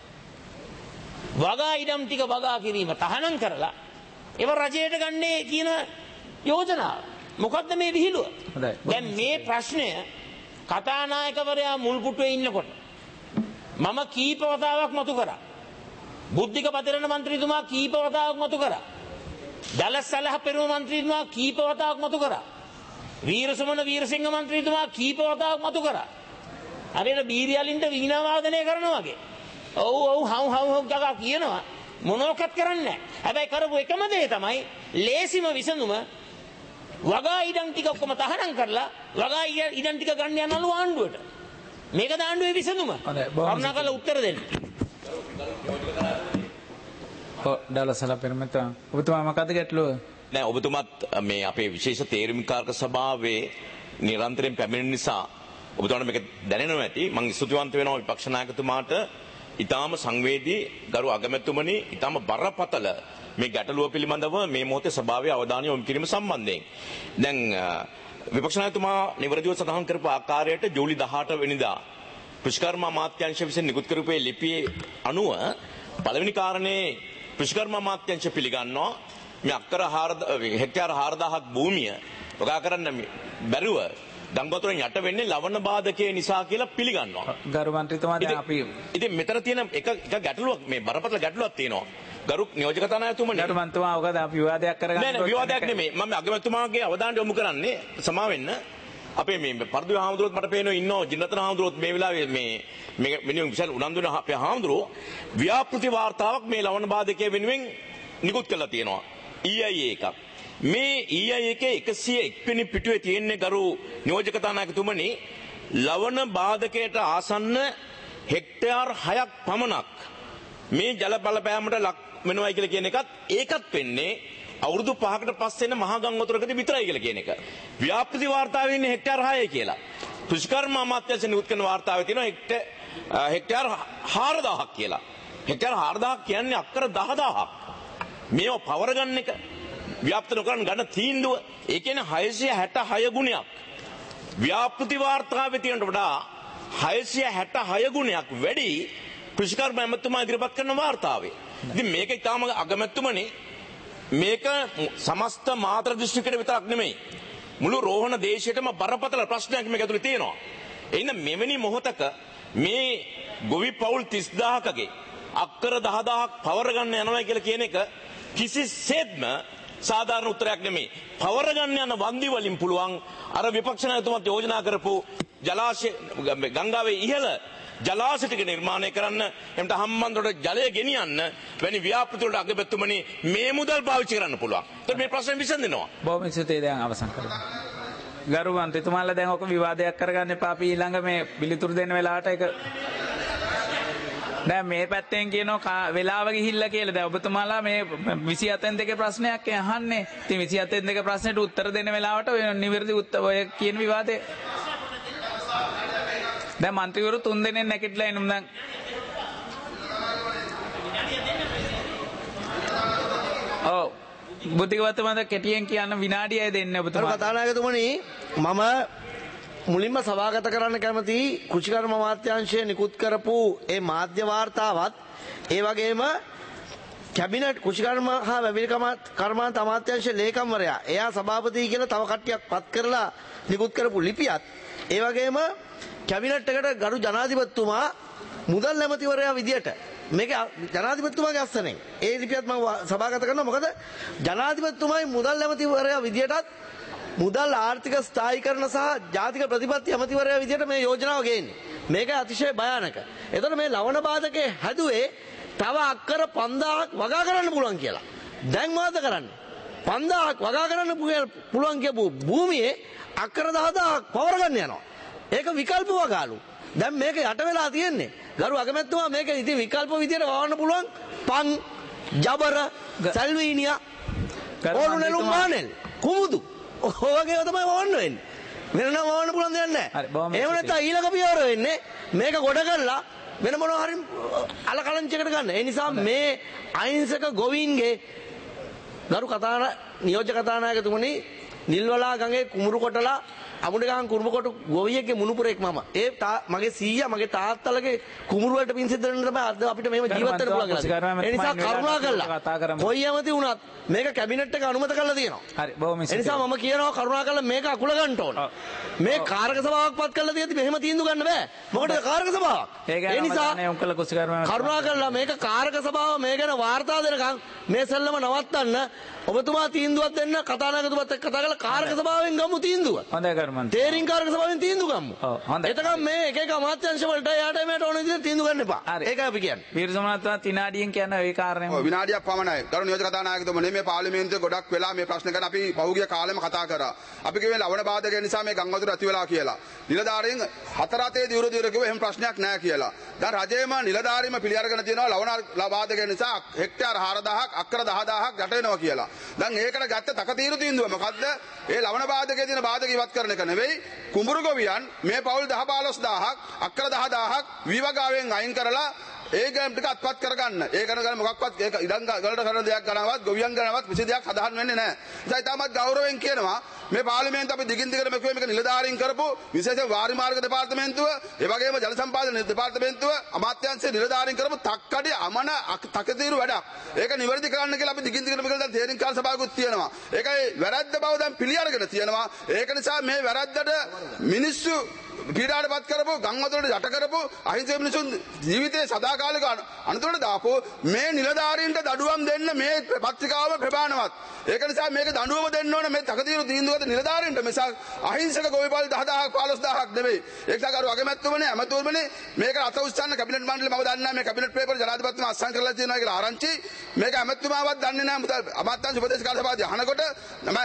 වගා ඉඩම් ටික වගා කිරීම තහනම් කරලා ඒව රජයට ගන්නේ කියන යෝජනාව. මොකද්ද මේ විහිළුව? දැන් මේ ප්‍රශ්නය කතානායකවරයා මුල් පුටුවේ ඉන්නකොට මම කීප වතාවක් මතු කරා. බුද්ධික පතිරණ මන්ත්‍රීතුමා කීප වතාවක් මතු කරා. දලසලහ පෙරමුණ මන්ත්‍රීතුමා කීප වතාවක් මතු කරා. වීරසමන වීරසිංහ මන්ත්‍රීතුමා කීප වතාවක් මතු කරා. හරියට බීරියලින්ට වීණා වාදනය කරනවා වගේ. ඔව් හව් ගගා කියනවා. මොනෝකත් කරන්නේ නැහැ. හැබැයි කරපු එකම දේ තමයි ලේසිම විසඳුම වගා ඉඩම් ටික ඔක්කොම තහනම් කරලා වගා ඉඩම් ටික ගන්න යනලු ආණ්ඩුවට. මේක දාණ්ඩුවේ විසඳුම. කරුණාකරලා උත්තර දෙන්න. ඩලසලා පෙරමත ඔබතුමා මොකද ගැටලුව? නෑ, ඔබතුමාත් මේ අපේ විශේෂ තේරීම්කාරක සභාවේ නිරන්තරයෙන් පැමිණෙන නිසා ඔබතුමාට මේක දැනෙනවා ඇති. මම ස්තුතිවන්ත වෙනවා විපක්ෂ නායකතුමාට. ඊටාම සංවේදී ගරු අගමැතිතුමනි, ඊටාම බරපතල මේ ගැටලුව පිළිබඳව මේ මොහොතේ සභාවේ අවධානය යොමු කිරීම සම්බන්ධයෙන් දැන් විපක්ෂ නායකතුමා නිවැරදිව සඳහන් කරපු ආකාරයට ජූලි 18 වෙනිදා කෘෂිකර්ම අමාත්‍යාංශ විසින් නිකුත් කරපු ලිපියේ අනුව පළවෙනි කාරණේ කෘෂිකර්ම අමාත්‍යාංශ පිළිගන්නවා මේ අක්කර හෙක්ටයාර 4000ක් භූමිය වගා කරන්න බැරුව ගංගොතුරෙන් යට වෙන්නේ ලවණ බාධකයේ නිසා කියලා පිළිගන්නවා. ගරු මන්ත්‍රීතුමා දැන් අපි ඉතින් මෙතන තියෙන එක ගැටලුවක්, මේ බරපතල ගැටලුවක් තියෙනවා. ගරු නියෝජක කතානායකතුමනි, ගරු මන්ත්‍රීතුමා ඔකද අපි විවාදයක් කරගන්න නෑ විවාදයක් නෙමෙයි. මම අගමැතිතුමාගේ අවධානය යොමු කරන්නේ සමා වෙන්න. අපේ මේ පර්දුවේ හාමුදුරුවෝත් මට පේනවා ඉන්නෝ, ජිනරතන හාමුදුරුවෝත් මේ වෙලාවේ මේ වෙනුවෙන් විශාල උනන්දු වෙන අපේ හාමුදුරුවෝ ව්‍යාපෘති වාර්තාවක් මේ ලවණ බාධකයේ වෙනුවෙන් නිකුත් කරලා තියෙනවා. EIA එකක්. මේ EIA එකේ 101 වෙනි පිටුවේ තියෙන්නේ ගරු නියෝජක කතානායකතුමනි, ලවණ බාධකයට ආසන්න හෙක්ටයාර් 6ක් පමණක් මේ ජල බලපෑමට ලක් වෙනවා කියලා කියන එකත් ඒකත් වෙන්නේ අවුරුදු 5කට පස්සේ එන මහා ගම් වතුරකදී විතරයි කියලා කියන එක. ව්‍යාපෘති වාර්තාවේ ඉන්නේ හෙක්ටයාර් 6යි කියලා. කෘෂිකර්ම අමාත්‍යාංශ නිකුත් කරන වාර්තාවේ තියෙනවා හෙක්ටයාර් 4000ක් කියලා. හෙක්ටර් 4000ක් කියන්නේ අක්කර 10000ක්. මේව පවර ගන්න එක ව්‍යාප්ත නොකරන ගන්න තීන්දුව ඒ කියන්නේ 666 ගුණයක්. ව්‍යාපෘති වාර්තාවේ තියෙනට වඩා 666 ගුණයක් වැඩි කෘෂිකර්ම ඇමතුමා ඉදිරිපත් කරන වාර්තාවේ. ඉතින් මේක ඊටාම අගමැතිතුමනි මේක සමස්ත මාතර දිස්ත්‍රික්කයට විතරක් නෙමෙයි මුළු රෝහණ දේශයටම බරපතල ප්‍රශ්නයක් මේක ඇතුලේ තියෙනවා. එහෙනම් මෙවැනි මොහොතක මේ ගොවි පවුල් 30000කගේ අක්කර 10000ක් පවර ගන්න යනවා කියලා කියන එක කිසිසේත්ම සාධාරණ උත්තරයක් නෙමෙයි. පවර ගන්න යන වන්දි වලින් පුළුවන් අර විපක්ෂ නායකතුමාත් යෝජනා කරපු ජලාශය ගංගාවේ ඉහළ ජලාශ ටික නිර්මාණය කරන්න එමට හම්බන්තොට ජලය ගෙනියන්න වැනි ව්‍යාපෘති වලට අගමැතිතුමනි මේ මුදල් පාවිච්චි කරන්න පුළුවන්. ඒත් මේ ප්‍රශ්නේ විසඳෙනවා. බොහොම ස්තුතියි දැන් අවසන් කරමු. ගරු මන්ත්‍රීතුමාලා දැන් ඔක විවාදයක් කරගන්න එපා. අපි ඊළඟ මේ පිළිතුරු දෙන්න වෙලාවට ඒක දැන් මේ පැත්තෙන් කියනවා වෙලාව ගිහිල්ලා කියලා. දැන් ඔබතුමාලා මේ 27 දෙක ප්‍රශ්නයක් අහන්නේ. ඉතින් 27 දෙක ප්‍රශ්නෙට උත්තර දෙන්න වෙලාවට ඔය නිවැරදි උත්තර ඔය කියන විවාදේ දැන් මන්ත්‍රීවරු 3 දෙනෙක් නැගිටලා එනම් දැන් ඔව් බුද්ධිගතවන්ත කෙටියෙන් කියන්න විනාඩියයි දෙන්නේ ඔබතුමා. කතානායකතුමනි මම මුලින්ම සභාගත කරන්න කැමති කෘෂිකර්ම අමාත්‍යාංශය නිකුත් කරපු ඒ මාධ්‍ය වාර්තාවත් ඒ වගේම කැබිනට් කෘෂිකර්ම හා වැවිලි කර්මාන්ත අමාත්‍යාංශ ලේකම්වරයා එයා සභාපති කියලා තව කට්ටියක් පත් කරලා නිකුත් කරපු ලිපියත් ඒ වගේම කැබිනට් එකට ගරු ජනාධිපතිතුමා මුදල් ඇමතිවරයා විදියට මේක ජනාධිපතිතුමාගේ අස්සනෙන් ඒ ලිපියත් මම සභාගත කරනවා. මොකද ජනාධිපතිතුමායි මුදල් ඇමතිවරයා විදියටත් මුදල් ආර්ථික ස්ථායීකරණ සහ ජාතික ප්‍රතිපත්ති ඇමතිවරයා විදියට මේ යෝජනාව ගේන්නේ. මේක අතිශය භයානක. එතකොට මේ ලවණ බාධකේ හැදුවේ තව අක්කර 5000ක් වගා කරන්න පුළුවන් කියලා. දැන් මොකද කරන්නේ? 5000ක් වගා කරන්න පුළුවන් කියපු භූමියේ අක්කර 10000ක් පවර ගන්න යනවා. ඒක විකල්ප වගාලු. දැන් මේක යට වෙලා තියෙන්නේ. ගරු අගමැතිතුමා මේක ඉතින් විකල්ප විදියට වවන්න පුළුවන් පන්, ජබර, සල්වීනියා, ඕලු නෙළුම් මානෙල්, කුමුදු. ඔයගේ තමයි වවන්න වෙන්නේ. වෙන නම් වවන්න පුළුවන් දෙයක් නැහැ. එහෙම නැත්නම් ඊළඟ පියවර වෙන්නේ මේක ගොඩ කරලා වෙන මොනවා හරි අලකලංචයකට ගන්න. ඒ නිසා මේ අහිංසක ගොවීන්ගේ ගරු නියෝජ්‍ය කතානායකතුමනි නිල්වලා ගඟේ කුඹුරු කොටලා අමුඩගහන් කුරුඹ කොට ගොවියෙක්ගේ මුණුපුරෙක් මම. ඒ මගේ සීයා මගේ තාත්තලගේ කුඹුරු වලට පින් සිද්ධ වෙන්න තමයි අද අපිට මේව ජීවත් වෙන්න පුළුවන් කියලා. ඒ නිසා කරුණා කරලා කොයි යමති වුණත් මේක කැබිනට් එක අනුමත කරලා තියෙනවා. හරි බොහොම ඒ නිසා මම කියනවා කරුණා කරලා මේක අකුල ගන්න ඕන. මේ කාර්ක සභාවක් පත් කරලා තියෙද්දි මෙහෙම තීන්දුව ගන්න බෑ. මොකටද කාර්ක සභාවක්? ඒ නිසා කරුණා කරලා මේක කාර්ක සභාව මේ ගැන වාර්තා දෙනකන් මේ සෙල්ලම නවත්තන්න ඔබතුමා තීන්දුවක් දෙන්න කතානායකතුමාත් එක්ක කතා කරලා කාර්ක සභාවෙන් ගමු තීන්දුව. හොඳයි කර්මන්ත. තේරින් කාර්ක සභාවෙන් තීන්දුව ගමු. ඔව් හොඳයි. එතකම් මේ එක එක අමාත්‍යාංශ වලට යාට මේට ඕන විදිහට තීන්දුව ගන්න එපා. ඒකයි අපි කියන්නේ. වීර සමනත්තුමා විනාඩියෙන් කියන ඒ කාරණේ. ඔව් විනාඩියක් පමණයි. ගරු නියෝජ්‍ය කතානායකතුමනි මේ පාර්ලිමේන්තුවේ ගොඩක් වෙලා මේ ප්‍රශ්න ගැන අපි පහුගිය කාලෙම කතා කරා. අපි කිව්වේ ලවණ බාධක නිසා මේ ගම් වතුර ඇති වෙලා කියලා. නිලධාරීන් හතර අතේ දිවුරු කිව්ව එහෙම ප්‍රශ්නයක් නැහැ කියලා. දැන් රජයේම නිලධාරීම පිළි අරගෙන තියෙනවා ලවණ බාධක නිසා හෙක්ටාර 4000ක් අක්කර 10000ක් යට වෙනවා කියලා. දැන් ඒකට ගත්ත තකතිරු තීන්දුව මොකද්ද? ඒ ලවණ බාධකයේ තියෙන බාධක ඉවත් කරන එක නෙවෙයි. කුඹුරු ගොවියන් මේ පවුල් 10-15000ක් අක්කර 10000ක් විවගාවෙන් අයින් කරලා ඒ ගෑම් ටික අත්පත් කරගන්න. ඒ කරන මොකක්වත් ඒක ඉඩම් වලට කරන දෙයක් ගන්නවත් ගොවියන් ගන්නවත් කිසි දෙයක් සදාහන් වෙන්නේ නැහැ. ඒසයි තාමත් ගෞරවයෙන් කියනවා මේ පාර්ලිමේන්තුව අපි දිගින් දිගටම කිව්වේ මේක නිලධාරීන් කරපු විශේෂ වාරි මාර්ග දෙපාර්තමේන්තුව, ඒ වගේම ජල සම්පාදන දෙපාර්තමේන්තුව, අමාත්‍යාංශයේ නිලධාරීන් කරපු තක්කඩි අමන තකතිරු වැඩක්. ඒක නිවැරදි කරන්න කියලා අපි දිගින් දිගටම කියලා දැන් තේරින් කාල සභාවකුත් තියෙනවා. ඒකයි වැරද්ද බව දැන් පිළි අරගෙන තියෙනවා. ඒක නිසා මේ වැරද්දට මිනිස්සු පීඩාවටපත් කරපු ගම් වතුරට යට කරපු අහිංසක මිනිසුන් ජීවිතේ සදාකාලික අනතුරට දාපු මේ නිලධාරීන්ට දඩුවම් දෙන්න මේ පත්‍රිකාව ප්‍රබානවත්. ඒක නිසා මේක දඬුවම දෙන්න ඕනේ මේ තකතිරු තීන්දුවකට නිලධාරීන්ට මිසක් අහිංසක ගොවිපල් 10000ක් 15000ක් නෙවෙයි. ඒක සාකරු අගමැතිතුමනේ ඇමතුමනේ මේක අත උස්සන්න කැබිනට් මණ්ඩලය මම දන්නේ නැහැ මේ කැබිනට් පේපර් ජනාධිපතිතුමා අත්සන් කරලා තියෙනවා කියලා ආරංචි. මේක ඇමතුමාවත් දන්නේ නැහැ මුදල් අමාත්‍යාංශ උපදේශ කාර්ය සභාවදී අහනකොට මම හැබැයි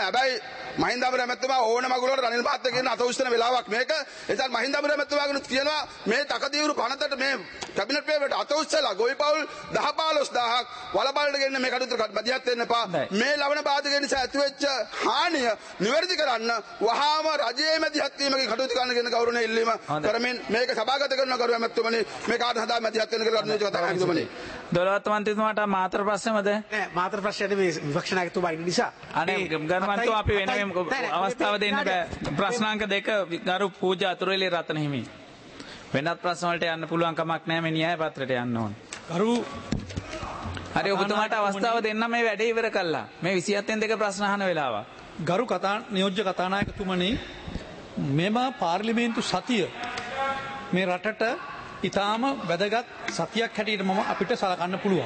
මහින්ද අමරමැතිතුමා ඕන මගුලට රනිල් මහත්තයා කියන අත උස්සන වෙලාවක් මේක. එතන මහින්ද අමරමැතිතුමාගෙනුත් කියනවා මේ තකදීරු පනතට මේ කැබිනට් පේපරට අත උස්සලා ගොවිපවුල් 10-15000ක් වලබල්ට ගෙන්න මේ කටයුතු මැදිහත් වෙන්න එපා. මේ ලවණ බාධක නිසා ඇතිවෙච්ච හානිය නිවැරදි කරන්න වහාම රජයේ මැදිහත් වීමේ කටයුතු කරන්න කියන ගෞරවණීය ඉල්ලීම කරමින් මේක සභාගත කරන ගෞරව ඇමතුමනි මේ කාට හදා මැදිහත් වෙන්න කියලා නියෝජක කතා ඇමතුමනි. දොළොත් මන්ත්‍රීතුමාට මාතර ප්‍රශ්නමද? නෑ මාතර ප්‍රශ්නයට මේ විපක්ෂ නායකතුමා ඉන්න නිසා. අනේ ගමන්තෝ අපි වෙන අවස්ථාව දෙන්න බෑ. ප්‍රශ්නාංක 2 ගරු පූජා අතුරුලේ රතන හිමි. වෙනත් ප්‍රශ්න වලට යන්න පුළුවන් කමක් නැහැ මේ න්‍යාය පත්‍රයට යන්න ඕන. ගරු හරි ඔබතුමාට අවස්ථාව දෙන්න මේ වැඩේ ඉවර කළා. මේ 27න් 2 ප්‍රශ්න අහන වෙලාව. ගරු නියෝජ්‍ය කතානායකතුමනි මෙම පාර්ලිමේන්තු සතිය මේ රටට ඉතාම වැදගත් සතියක් හැටියට මම අපිට සලකන්න පුළුවන්.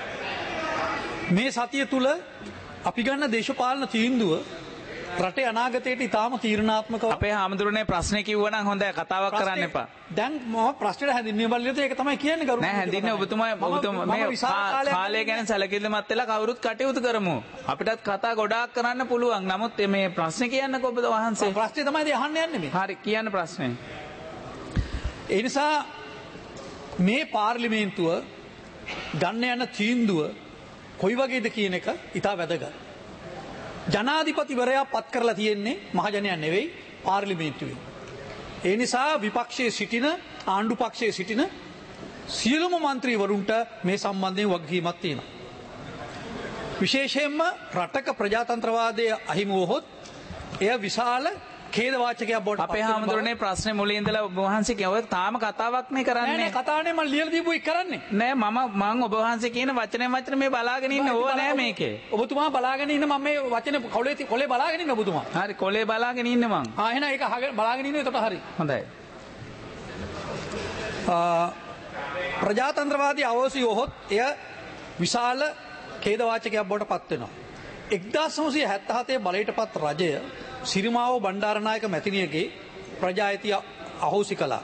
මේ සතිය තුල අපි ගන්න දේශපාලන තීන්දුව රටේ අනාගතයට ඉතාම තීරණාත්මකව අපේ හාමුදුරනේ ප්‍රශ්නේ කිව්වනම් හොඳයි කතාවක් කරන්න එපා. දැන් මම ප්‍රශ්නෙට හැඳින්වීම බලලා ඒක තමයි කියන්නේ ගරු. නෑ හැඳින්නේ ඔබතුමා මේ කාලය ගැන සැලකිලිමත් වෙලා කවුරුත් කටයුතු කරමු. අපිටත් කතා ගොඩාක් කරන්න පුළුවන්. නමුත් මේ ප්‍රශ්නේ කියන්නකෝ ඔබ වහන්සේ. ප්‍රශ්නේ තමයි අහන්න යන්නේ මේ. හරි කියන්න ප්‍රශ්නේ. ඒ නිසා මේ පාර්ලිමේන්තුව ගන්න යන තීන්දුව කොයි වගේද කියන එක ඉතා වැදගත්. ජනාධිපතිවරයා පත් කරලා තියෙන්නේ මහජනයා නෙවෙයි පාර්ලිමේන්තුවේ. ඒ නිසා විපක්ෂයේ සිටින ආණ්ඩු පක්ෂයේ සිටින සියලුම මන්ත්‍රීවරුන්ට මේ සම්බන්ධයෙන් වගකීමක් තියෙනවා. විශේෂයෙන්ම රටක ප්‍රජාතන්ත්‍රවාදය අහිමි වුවහොත් එය විශාල ඛේදවාචකයක් බවට අපේ හාමුදුරනේ ප්‍රශ්නේ මුලින් ඉඳලා ඔබ වහන්සේ කියව තාම කතාවක් නේ කරන්නේ. නෑ කතාවනේ මම ලියලා දීපු එක කරන්නේ. නෑ මම ඔබ වහන්සේ කියන වචනේ මේ බලාගෙන ඉන්න ඕව නෑ මේකේ. ඔබතුමා බලාගෙන ඉන්න මම මේ වචනේ කොලේ බලාගෙන ඉන්න ඔබතුමා. හරි කොලේ බලාගෙන ඉන්න මං. එහෙනම් ඒක බලාගෙන ඉන්න එතකොට හරි. හොඳයි. ප්‍රජාතන්ත්‍රවාදී අවශ්‍ය වුවහොත් එය විශාල ඛේදවාචකයක් බවට පත් වෙනවා. 1977 බලයටපත් රජය සිරිමාව බණ්ඩාරනායක මැතිනියගේ ප්‍රජායතිය අහෝසි කළා.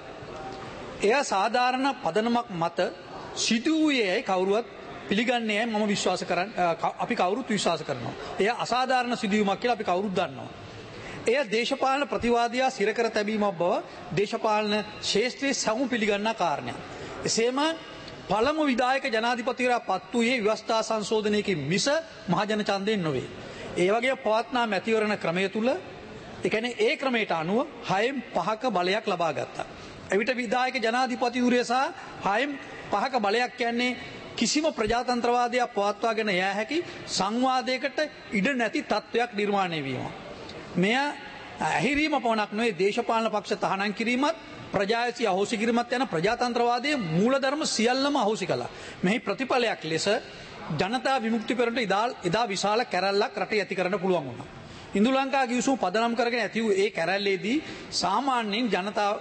එය සාධාරණ පදනමක් මත සිදුවූයේ කවුරුවත් පිළිගන්නේ මම විශ්වාස අපි කවුරුත් විශ්වාස කරනවා. එය අසාධාරණ සිදුවීමක් කියලා අපි කවුරුත් දන්නවා. එය දේශපාලන ප්‍රතිවාදියා සිර කර තැබීමක් බව දේශපාලන ශාස්ත්‍රයේ සමු පිළිගන්නා කාරණයක්. එසේම පළමු විධායක ජනාධිපතිවරයා පත් වූයේ ව්‍යවස්ථා සංශෝධනයකින් මිස මහජන ඡන්දයෙන් නොවේ. ඒ වගේ පවත්නා මැතිවරණ ක්‍රමය තුල ඒ කියන්නේ ඒ ක්‍රමයට අනුව 6න් 5ක බලයක් ලබා ගත්තා. එවිට විධායක ජනාධිපතිවරයා සහ 6න් 5ක බලයක් කියන්නේ කිසිම ප්‍රජාතන්ත්‍රවාදයක් පවත්වාගෙන යා හැකි සංවාදයකට ඉඩ නැති තත්වයක් නිර්මාණය වීම. මෙය ඇහිරීම පවණක් නෙවෙයි දේශපාලන පක්ෂ තහනම් කිරීමත් ප්‍රජායසිය අහෝසි කිරීමත් යන ප්‍රජාතන්ත්‍රවාදයේ මූලධර්ම සියල්ලම අහෝසි කළා. මෙහි ප්‍රතිඵලයක් ලෙස ජනතා විමුක්ති පෙරමුණට එදා විශාල කැරැල්ලක් රටේ ඇති කරන්න පුළුවන් වුණා. ඉන්දු ලංකා ගිවිසුම පදනම් කරගෙන ඇති වූ ඒ කැරැල්ලේදී සාමාන්‍යයෙන් ජනතාව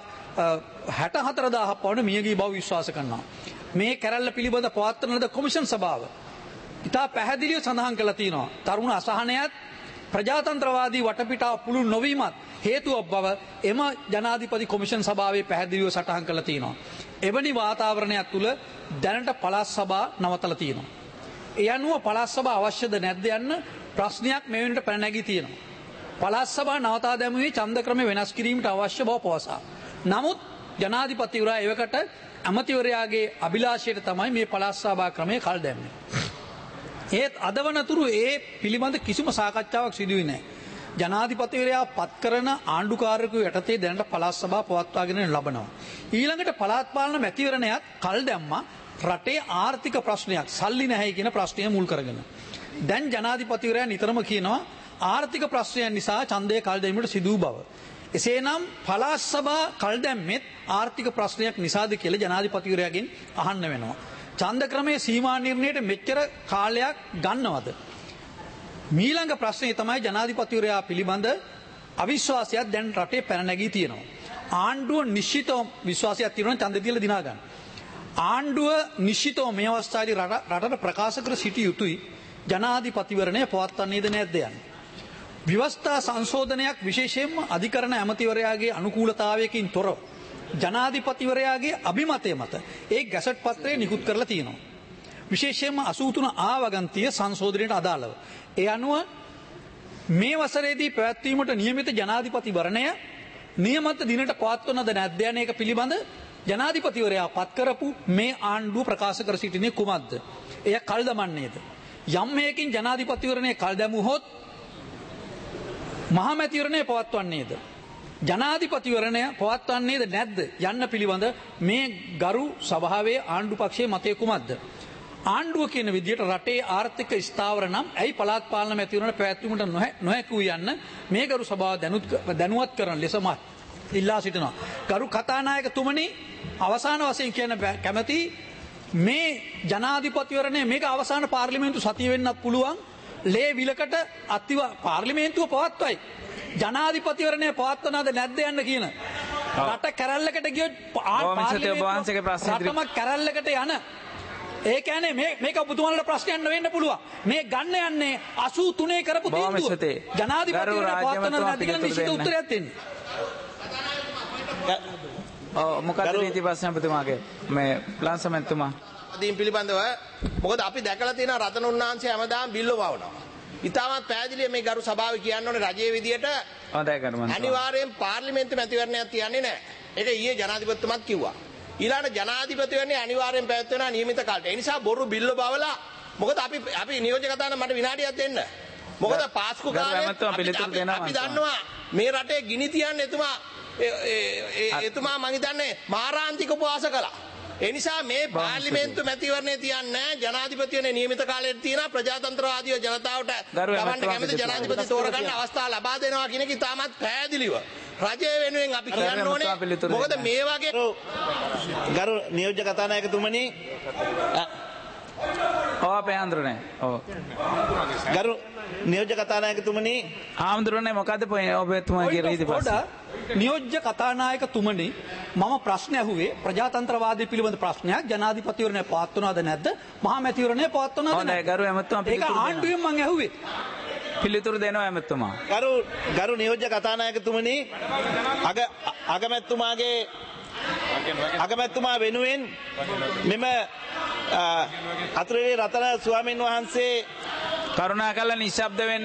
64000ක් පවුන මියගිය බව විශ්වාස කරනවා. මේ කැරැල්ල පිළිබඳ පවත්වන ලද කොමිෂන් සභාව ඉතා පැහැදිලිව සඳහන් කළා තියෙනවා. තරුණ අසහනයත් ප්‍රජාතන්ත්‍රවාදී වටපිටාව පුළුල් නොවීමත් හේතුවක් බව එම ජනාධිපති කොමිෂන් සභාවේ පැහැදිලිව සටහන් කළා තියෙනවා. එවැනි වාතාවරණයක් තුල දැනට පළාත් සභා නවතලා තියෙනවා. ඒ අනුව පළාත් සභා අවශ්‍යද නැද්ද යන්න ප්‍රශ්නයක් මේ වෙනට පැන නැගී තියෙනවා. පළාත් සභා නවතා දැමුවේ ඡන්ද ක්‍රම වෙනස් කිරීමට අවශ්‍ය බව පවසා. නමුත් ජනාධිපතිවරයා එවකට ඇමතිවරයාගේ අභිලාෂයට තමයි මේ පළාත් සභා ක්‍රමය කල් දැම්මේ. ඒත් අද වනතුරු ඒ පිළිබඳ කිසිම සාකච්ඡාවක් සිදුවේ නැහැ. ජනාධිපතිවරයා පත් කරන ආණ්ඩුකාරකු යටතේ දැනට පළාත් සභා පවත්වාගෙන ලබනවා. ඊළඟට පළාත් පාලන මැතිවරණයත් කල් දැම්මා රටේ ආර්ථික ප්‍රශ්නයක් සල්ලි නැහැ කියන ප්‍රශ්නය මුල් කරගෙන. දැන් ජනාධිපතිවරයා නිතරම කියනවා ආර්ථික ප්‍රශ්නයන් නිසා ඡන්දය කල් දැමීමට සිදු බව. එසේනම් පළාත් සභා කල් දැම්මෙත් ආර්ථික ප්‍රශ්නයක් නිසාද කියලා ජනාධිපතිවරයාගෙන් අහන්න වෙනවා. ඡන්ද ක්‍රමයේ සීමා නිර්ණයට මෙච්චර කාලයක් ගන්නවද? මීළඟ ප්‍රශ්නේ තමයි ජනාධිපතිවරයා පිළිබඳ අවිශ්වාසයක් දැන් රටේ පැන නැගී තියෙනවා. ආණ්ඩුව නිශ්චිතව විශ්වාසයක් තියෙනවා ඡන්ද දීලා දිනා ගන්න. ආණ්ඩුව නිශ්චිතව මේ අවස්ථාවේදී රටට ප්‍රකාශ කර සිටිය යුතුයි ජනාධිපතිවරණය පවත්වන්නේද නැද්ද යන්නේ. ව්‍යවස්ථා සංශෝධනයක් විශේෂයෙන්ම අධිකරණ ඇමතිවරයාගේ අනුකූලතාවයකින් තොරව ජනාධිපතිවරයාගේ අභිමතය මත ඒ ගැසට් පත්‍රය නිකුත් කරලා තියෙනවා. විශේෂයෙන්ම 83 ආ වගන්තිය සංශෝධනයට අදාළව. ඒ අනුව මේ වසරේදී පැවැත්වීමට නියමිත ජනාධිපතිවරණය නියමිත දිනට පවත්වනද නැද්ද යන එක පිළිබඳ ජනාධිපතිවරයා පත් කරපු මේ ආණ්ඩුව ප්‍රකාශ කර සිටින්නේ කුමක්ද? එය කල් දමන්නේද? යම් හේකින් ජනාධිපතිවරණය කල් දැමුවොත් මහමැතිවරණය පවත්වන්නේද? ජනාධිපතිවරණය පවත්වන්නේද නැද්ද යන්න පිළිබඳ මේ ගරු සභාවේ ආණ්ඩු පක්ෂයේ මතය කුමක්ද? ආණ්ඩුව කියන විදිහට රටේ ආර්ථික ස්ථාවර නම් ඇයි පළාත් පාලන මැතිවරණ පැවැත්වීමට නොහැකි වූ යන්න මේ ගරු සභාව දැනුවත් කරන ලෙස මත් ඉල්ලා සිටිනවා. ගරු කතානායකතුමනි, අවසාන වශයෙන් කියන කැමැති මේ ජනාධිපතිවරණය මේක අවසාන පාර්ලිමේන්තු සතිය වෙන්නත් පුළුවන්. ලේ විලකට අතිව පාර්ලිමේන්තුව පවත්වයි. ජනාධිපතිවරණය පවත්වනද නැද්ද යන්න කියන රට කැරැල්ලකට ගියොත් රටම කැරැල්ලකට යන ඒ කියන්නේ මේක ඔබතුමාලට ප්‍රශ්නයක් වෙන්න පුළුවන්. මේ ගන්න යන්නේ 83 කරපු තීන්දුව. ජනාධිපතිවරණය පවත්වනද නැද්ද කියලා නිශ්චිත උත්තරයක් දෙන්න. මොකද නීති ප්‍රශ්න ඔබතුමාගේ මේ ලංසමැතිතුමා දීම් පිළිබඳව මොකද අපි දැකලා තියෙනවා රතන උන්නාන්සේ හැමදාම බිල්ල වවනවා. ඉතාමත් පැහැදිලිව මේ ගරු සභාව කියන්න ඕනේ රජයේ විදියට අනිවාර්යෙන් පාර්ලිමේන්තු මැතිවරණයක් තියන්නේ නැහැ. ඒක ඊයේ ජනාධිපතිතුමත් කිව්වා. ඊළඟ ජනාධිපතිවරණය අනිවාර්යෙන් පැවැත්වෙනවා නියමිත කාලයට. ඒ නිසා බොරු බිල්ල බවලා මොකද අපි නියෝජ්‍ය කතාන මට විනාඩියක් දෙන්න. මොකද පාස්කු කාලේ අපි දන්නවා මේ රටේ ගිනි තියන්න එතුමා මං හිතන්නේ මාරාන්තික උපවාස කළා. ඒ නිසා මේ පාර්ලිමේන්තු මැතිවරණය තියන්නේ ජනාධිපතිවරණේ නියමිත කාලයට තියෙනවා. ප්‍රජාතන්ත්‍රවාදීව ජනතාවට ගවන්න කැමති ජනාධිපති තෝරගන්න අවස්ථාව ලබා දෙනවා කියන එක ඉතාමත් පැහැදිලිව රජය වෙනුවෙන් අපි කියන්න ඕනේ. මොකද මේ වගේ ගරු නියෝජ්‍ය කතානායකතුමනි අපේ ආන්දරනේ ගරු නියෝජ්‍ය කතානායකතුමනි ආන්දරනේ මොකද ඔබතුමාගේ රීති ප්‍රශ්න නියෝජ්‍ය කතානායකතුමනි මම ප්‍රශ්න ඇහුවේ ප්‍රජාතන්ත්‍රවාදී පිළිබඳ ප්‍රශ්නයක්. ජනාධිපතිවරණය පවත්වනවද නැද්ද? මහා මැතිවරණය පවත්වනවද නැද්ද? ගරු ඇමතුමා ඒක ආණ්ඩුවෙන් මම ඇහුවේ. පිළිතුරු දෙනවා ඇමතුමා. ගරු නියෝජ්‍ය කතානායකතුමනි අගමැතිතුමා වෙනුවෙන් මෙම අතුරේ රතන ස්වාමීන් වහන්සේ කරුණාකරලා නිශ්ශබ්ද වෙන්න.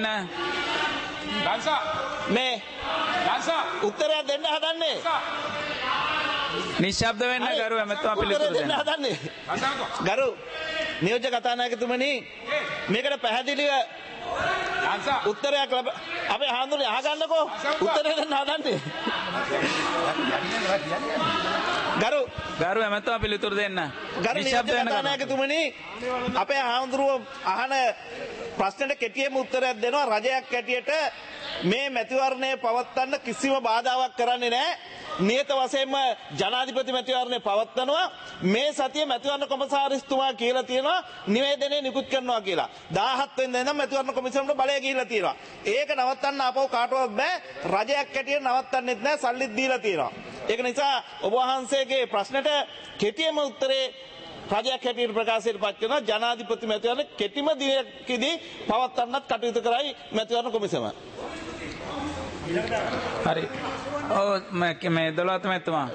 මේ උත්තරයක් දෙන්න හදන්නේ. නිශ්ශබ්ද වෙන්න ගරු ඇමතුමා පිළිතුරු දෙන්න හදන්නේ. ගරු නියෝජ්‍ය කතානායකතුමනි මේකට පැහැදිලිව උත්තරයක් අපේ හාමුදුරනේ අහගන්නකෝ. උත්තරය දෙන්න හදන්නේ. ගරු ඇමතුමා පිළිතුරු දෙන්න. ගරු නියෝජ්‍ය කතානායකතුමනි අපේ හාමුදුරුවෝ අහන ප්‍රශ්නෙට කෙටියෙන්ම උත්තරයක් දෙනවා. රජයක් ඇටියට මේ මැතිවරණය පවත්වන්න කිසිම බාධාවක් කරන්නේ නැහැ. නියත වශයෙන්ම ජනාධිපති මැතිවරණය පවත්වනවා. මේ සතිය මැතිවරණ කොමසාරිස්තුමා කියලා තියෙනවා නිවේදනය නිකුත් කරනවා කියලා. 17 වෙනිදා ඉඳන් මැතිවරණ කොමිසමට බලය ගිහිල්ලා තියෙනවා. ඒක නවත්තන්න ආපහු කාටවත් බෑ. රජයක් ඇටියට නවත්තන්නෙත් නැහැ. සල්ලිත් දීලා තියෙනවා. ඒක නිසා ඔබ වහන්සේගේ ප්‍රශ්නෙට කෙටියෙන්ම උත්තරේ රජයක් හැටියට ප්‍රකාශයට පත් කරනවා. ජනාධිපති මැතිවරණ කෙටිම දිනකදී පවත්වන්නත් කටයුතු කරයි මැතිවරණ කොමිසම. හරි. මේ 12 මැතිතුමා.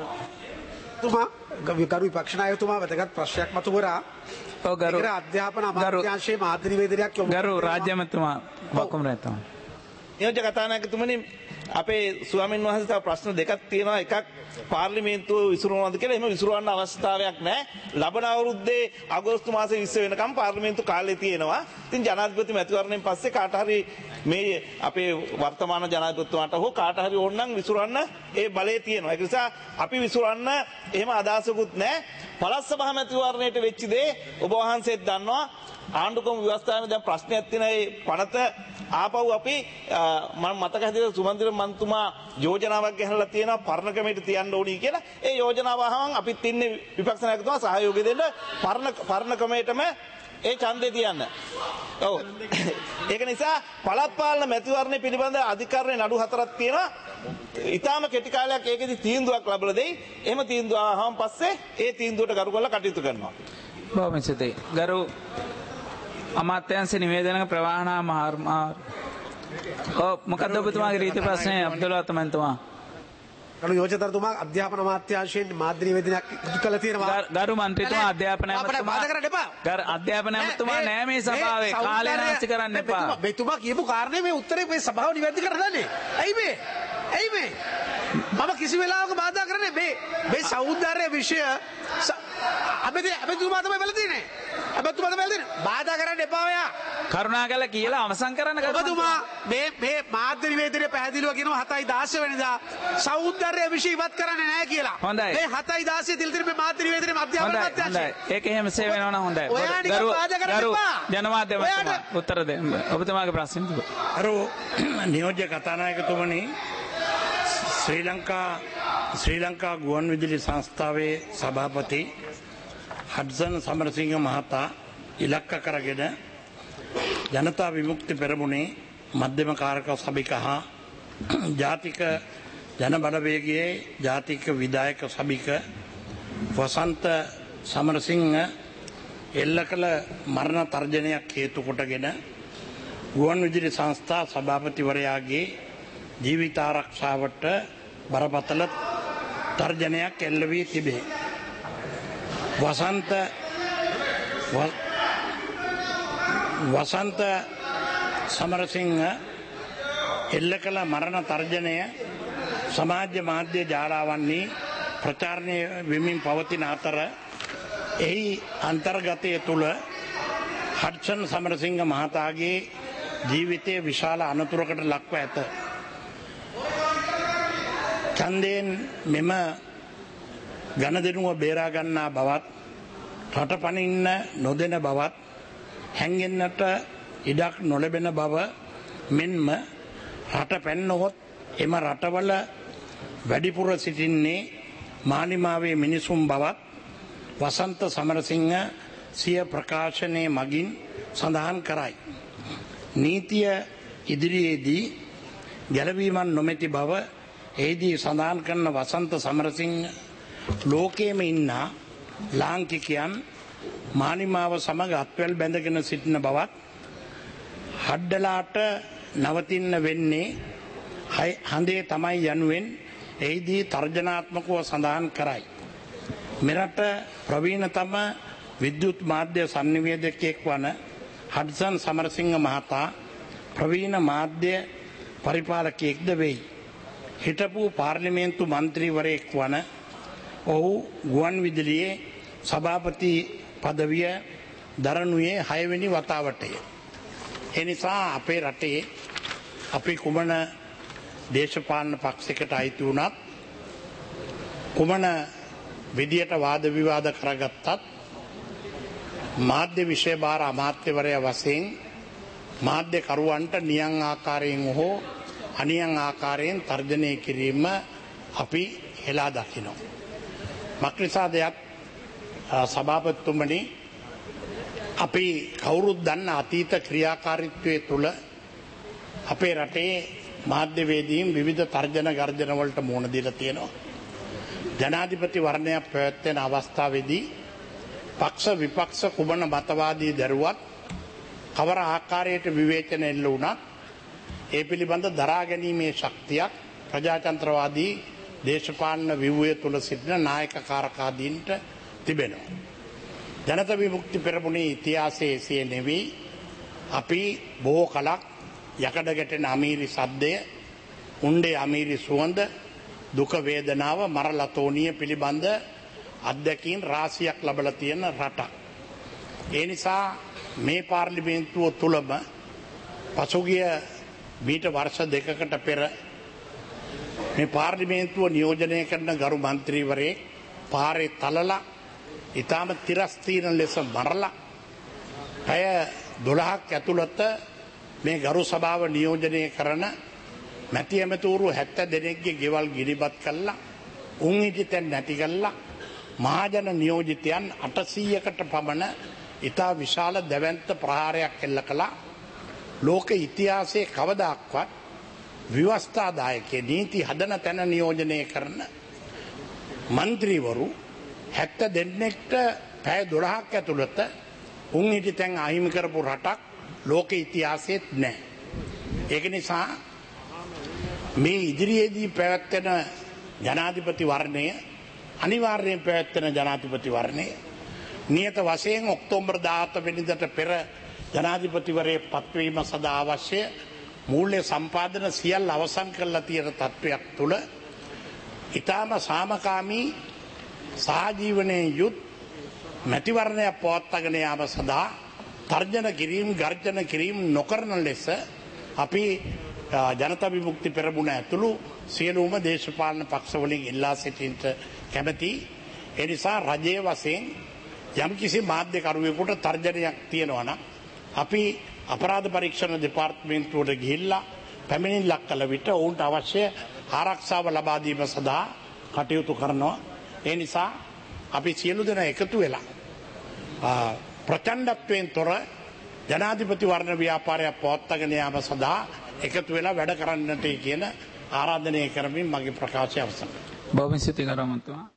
ගරු විපක්ෂ නායකතුමා වැදගත් ප්‍රශ්නයක් මතු කරා. ගරු අධ්‍යාපන අමාත්‍යාංශයේ මාධ්‍ය නිවේදනයක් ගරු රාජ්‍ය මැතිතුමා වක්කම් රැතුමා. නියෝජ්‍ය කතානායකතුමනි අපේ ස්වාමීන් වහන්සේ තව ප්‍රශ්න දෙකක් තියෙනවා. එකක් පාර්ලිමේන්තුව විසිරුණාද කියලා. එහෙම විසිරවන්න අවස්ථාවක් නැහැ. ලබන අවුරුද්දේ අගෝස්තු මාසේ 20 වෙනකම් පාර්ලිමේන්තු කාලේ තියෙනවා. ඉතින් ජනාධිපති මැතිවරණයෙන් පස්සේ කාට හරි මේ අපේ වර්තමාන ජනාධිපතිතුමාට හෝ කාට හරි ඕනනම් විසිරවන්න ඒ බලය තියෙනවා. ඒක නිසා අපි විසිරවන්න එහෙම අදහසකුත් නැහැ. පළාත් සභා මැතිවරණයට වෙච්ච දේ ඔබ වහන්සේත් දන්නවා. ආණ්ඩුක්‍රම ව්‍යවස්ථාවේ දැන් ප්‍රශ්නයක් තියෙන ඒ පනත ආපහු අපි මම මතක හැටියට සුමන්දිර මන්තුමා යෝජනාවක් ගහලා තියෙනවා පරණ ක්‍රමයට තියන්න ඕනි කියලා. ඒ යෝජනාව අහම අපිත් ඉන්නේ විපක්ෂ නායකතුමා සහයෝගය දෙන්න පරණ ක්‍රමයටම ඒ ඡන්දේ තියන්න. ඔව්. ඒක නිසා පළාත් පාලන මැතිවරණය පිළිබඳ අධිකරණයේ නඩු 4ක් තියෙනවා. ඊටාම කෙටි කාලයක් ඒකෙදි තීන්දුවක් ලැබලා දෙයි. එහෙම තීන්දුව අහම පස්සේ ඒ තීන්දුවට ගරු කරලා කටයුතු කරනවා. බොහොම ස්තුතියි. ගරු අමාත්‍යාංශ නිවේදනක ප්‍රවාහනා මොකද්ද ඔබතුමාගේ රීති ප්‍රශ්නය? අබ්දුල් වතමන්තුමා. ගරු යෝජිතතුමා අධ්‍යාපන අමාත්‍යාංශයෙන් මාධ්‍ය නිවේදනයක් ඉදිරි කළ තියෙනවා. ගරු මන්ත්‍රීතුමා අධ්‍යාපන අධ්‍යාපන ඇමතුමා නෑ මේ සභාවේ කාලය නාස්ති කරන්න එපා. මෙතුමා කියපු කාරණේ මේ උත්තරේ මේ සභාව නිවැරදි කරන්නේ. ඇයි මේ? මම කිසි වෙලාවක බාධා කරන්නේ මේ සෞදි අරේබිය විෂය අබෙතුමා තමයි වෙලා තියෙන්නේ. අබෙතුමා තමයි වෙලා තියෙන්නේ. බාධා කරන්න එපා ඔයා. කරුණාකර කියලා අවසන් කරන්න ඔබතුමා මේ මාධ්‍ය නිවේදනයේ පැහැදිලිව කියනවා 7/16 වෙනිදා සෞදි අරේබිය විෂය ඉවත් කරන්නේ නැහැ කියලා. හොඳයි. මේ 7/16 තිල්තිරි මේ මාධ්‍ය නිවේදනයේ අධ්‍යාපන අමාත්‍යාංශය. හොඳයි. ඒක එහෙම සේව වෙනවා නම් හොඳයි. ගරු ජනමාධ්‍යමතුමා උත්තර දෙන්න. ඔබතුමාගේ ප්‍රශ්න තිබුණා. අර නියෝජ්‍ය කතානායකතුමනි ශ්‍රී ලංකා ගුවන් විදුලි සංස්ථාවේ සභාපති හඩ්සන් සමරසිංහ මහතා ඉලක්ක කරගෙන ජනතා විමුක්ති පෙරමුණේ මධ්‍යම කාරක සභික හා ජාතික ජන බලවේගයේ ජාතික විධායක සභික වසන්ත සමරසිංහ එල්ල කළ මරණ තර්ජනයක් හේතු කොටගෙන ගුවන් විදුලි සංස්ථා සභාපතිවරයාගේ ජීවිත ආරක්ෂාවට බරපතල තර්ජනයක් එල්ල වී තිබේ. වසන්ත සමරසිංහ එල්ල කළ මරණ තර්ජනය සමාජ මාධ්‍ය ජාලාවන්නේ ප්‍රචාරණය වෙමින් පවතින අතර එහි අන්තර්ගතය තුළ හඩ්සන් සමරසිංහ මහතාගේ ජීවිතය විශාල අනතුරකට ලක්ව ඇත. ඡන්දයෙන් මෙම ගණදෙනුව බේරාගන්නා බවත් රටපනින්න නොදෙන බවත් හැංගෙන්නට ඉඩක් නොලැබෙන බව මෙන්ම රට පැන්නහොත් එම රටවල වැඩිපුර සිටින්නේ මාලිමාවේ මිනිසුන් බවත් වසන්ත සමරසිංහ සිය ප්‍රකාශනය මගින් සඳහන් කරයි. නීතිය ඉදිරියේදී ගැලවීමක් නොමැති බව එහිදී සඳහන් කරන වසන්ත සමරසිංහ ලෝකයේම ඉන්න ලාංකිකයන් මාලිමාව සමග අත්වැල් බැඳගෙන සිටින බවත් හඩ්ඩලාට නවතින්න වෙන්නේ හඳේ තමයි යනුවෙන් එහිදී තර්ජනාත්මකව සඳහන් කරයි. මෙරට ප්‍රවීණතම විද්‍යුත් මාධ්‍ය සංනිවේදකයෙක් වන හඩ්සන් සමරසිංහ මහතා ප්‍රවීණ මාධ්‍ය පරිපාලකයෙක්ද වෙයි. හිටපු පාර්ලිමේන්තු මන්ත්‍රීවරයෙක් වන ඔහු ගුවන් විදුලියේ සභාපති පදවිය දරනුයේ 6 වෙනි වතාවටය. එනිසා අපේ රටේ අපි කුමන දේශපාලන පක්ෂයකට අයිති වුණත් කුමන විදියට වාද විවාද කරගත්තත් මාධ්‍ය විෂය භාර අමාත්‍යවරයා වශයෙන් මාධ්‍ය කරුවන්ට නියං ආකාරයෙන් හෝ අනියං ආකාරයෙන් තර්ජනය කිරීම අපි හෙලා දකිනවා. මක්නිසාදයක් සභාපතිතුමනි අපි කවුරුත් දන්න අතීත ක්‍රියාකාරීත්වය තුළ අපේ රටේ මාධ්‍යවේදීන් විවිධ තර්ජන ගර්ජන වලට මුහුණ දීලා තියෙනවා. ජනාධිපති වර්ණයක් පැවැත්වෙන අවස්ථාවේදී පක්ෂ විපක්ෂ කුමන මතවාදී දරුවත් කවර ආකාරයට විවේචන එල්ල වුණත් ඒ පිළිබඳ දරා ගැනීමේ ශක්තියක් ප්‍රජාතන්ත්‍රවාදී දේශපාලන විව්වය තුළ සිටින නායක කාරකාදීන්ට තිබෙනවා. ජනතා විමුක්ති පෙරමුණේ ඉතිහාසයේ එසේ නෙවෙයි. අපි බොහෝ කලක් යකඩ ගැටෙන අමීරි සද්දය, උණ්ඩේ අමීරි සුවඳ, දුක වේදනාව, මරලතෝනිය පිළිබඳ අත්දැකීම් රාශියක් ලබලා තියෙන රටක්. ඒ නිසා මේ පාර්ලිමේන්තුව තුළම පසුගිය මීට වර්ෂ දෙකකට පෙර මේ පාර්ලිමේන්තුව නියෝජනය කරන ගරු මන්ත්‍රීවරයෙක් පාරේ තලලා ඉතාම තිරස්තීන ලෙස මරලා පැය 12ක් ඇතුළත මේ ගරු සභාව නියෝජනය කරන මැති ඇමතිවරු 70 දෙනෙක්ගේ ගෙවල් ගිනිබත් කළා, උන් හිටිතෙන් නැති කළා, මහජන නියෝජිතයන් 800කට පමණ ඉතා විශාල දැවැන්ත ප්‍රහාරයක් එල්ල කළා. ලෝක ඉතිහාසයේ කවදාක්වත් විවස්ථාදායකේ නීති හදන තැන නියෝජනය කරන මන්ත්‍රීවරු 70 දෙනෙක්ට පැය 12ක් ඇතුළත උන් හිටි තැන් අහිමි කරපු රටක් ලෝක ඉතිහාසයේත් නැහැ. ඒක නිසා මේ ඉදිරියේදී පැවැත්වෙන ජනාධිපති වර්ණය අනිවාර්යෙන් පැවැත්වෙන ජනාධිපති වර්ණය නියත වශයෙන් ඔක්තෝබර් 17 වෙනිදාට පෙර ජනාධිපතිවරයෙක් පත්වීම සඳහා අවශ්‍ය මූල්‍ය සම්පාදන සියල්ල අවසන් කරලා තියෙන තත්ත්වයක් තුළ ඊටාම සාමකාමී සහජීවනයේ යුත් මැතිවරණයක් පවත්වාගෙන යාම සඳහා තර්ජන කිරීම ගර්ජන කිරීම නොකරන ලෙස අපි ජනතා විමුක්ති පෙරමුණ ඇතුළු සියලුම දේශපාලන පක්ෂවලින් ඉල්ලා සිටින්නට කැමැති. ඒ නිසා රජයේ වශයෙන් යම්කිසි මාධ්‍යකරුවෙකුට තර්ජනයක් තියෙනවා නම් අපි අපරාධ පරීක්ෂණ දෙපාර්තමේන්තුවට ගිහිල්ලා පැමිණිල්ලක් කළ විට ඔවුන්ට අවශ්‍ය ආරක්ෂාව ලබා දීම සඳහා කටයුතු කරනවා. ඒ නිසා අපි සියලු දෙනා එකතු වෙලා ප්‍රචණ්ඩත්වයෙන් තොර ජනාධිපති වර්ණ ව්‍යාපාරයක් පවත්වාගෙන යාම සඳහා එකතු වෙලා වැඩ කරන්නට කියන ආරාධනය කරමින් මගේ ප්‍රකාශය අවසන්. බොහොම ස්තුතියි ගරුමතුමා.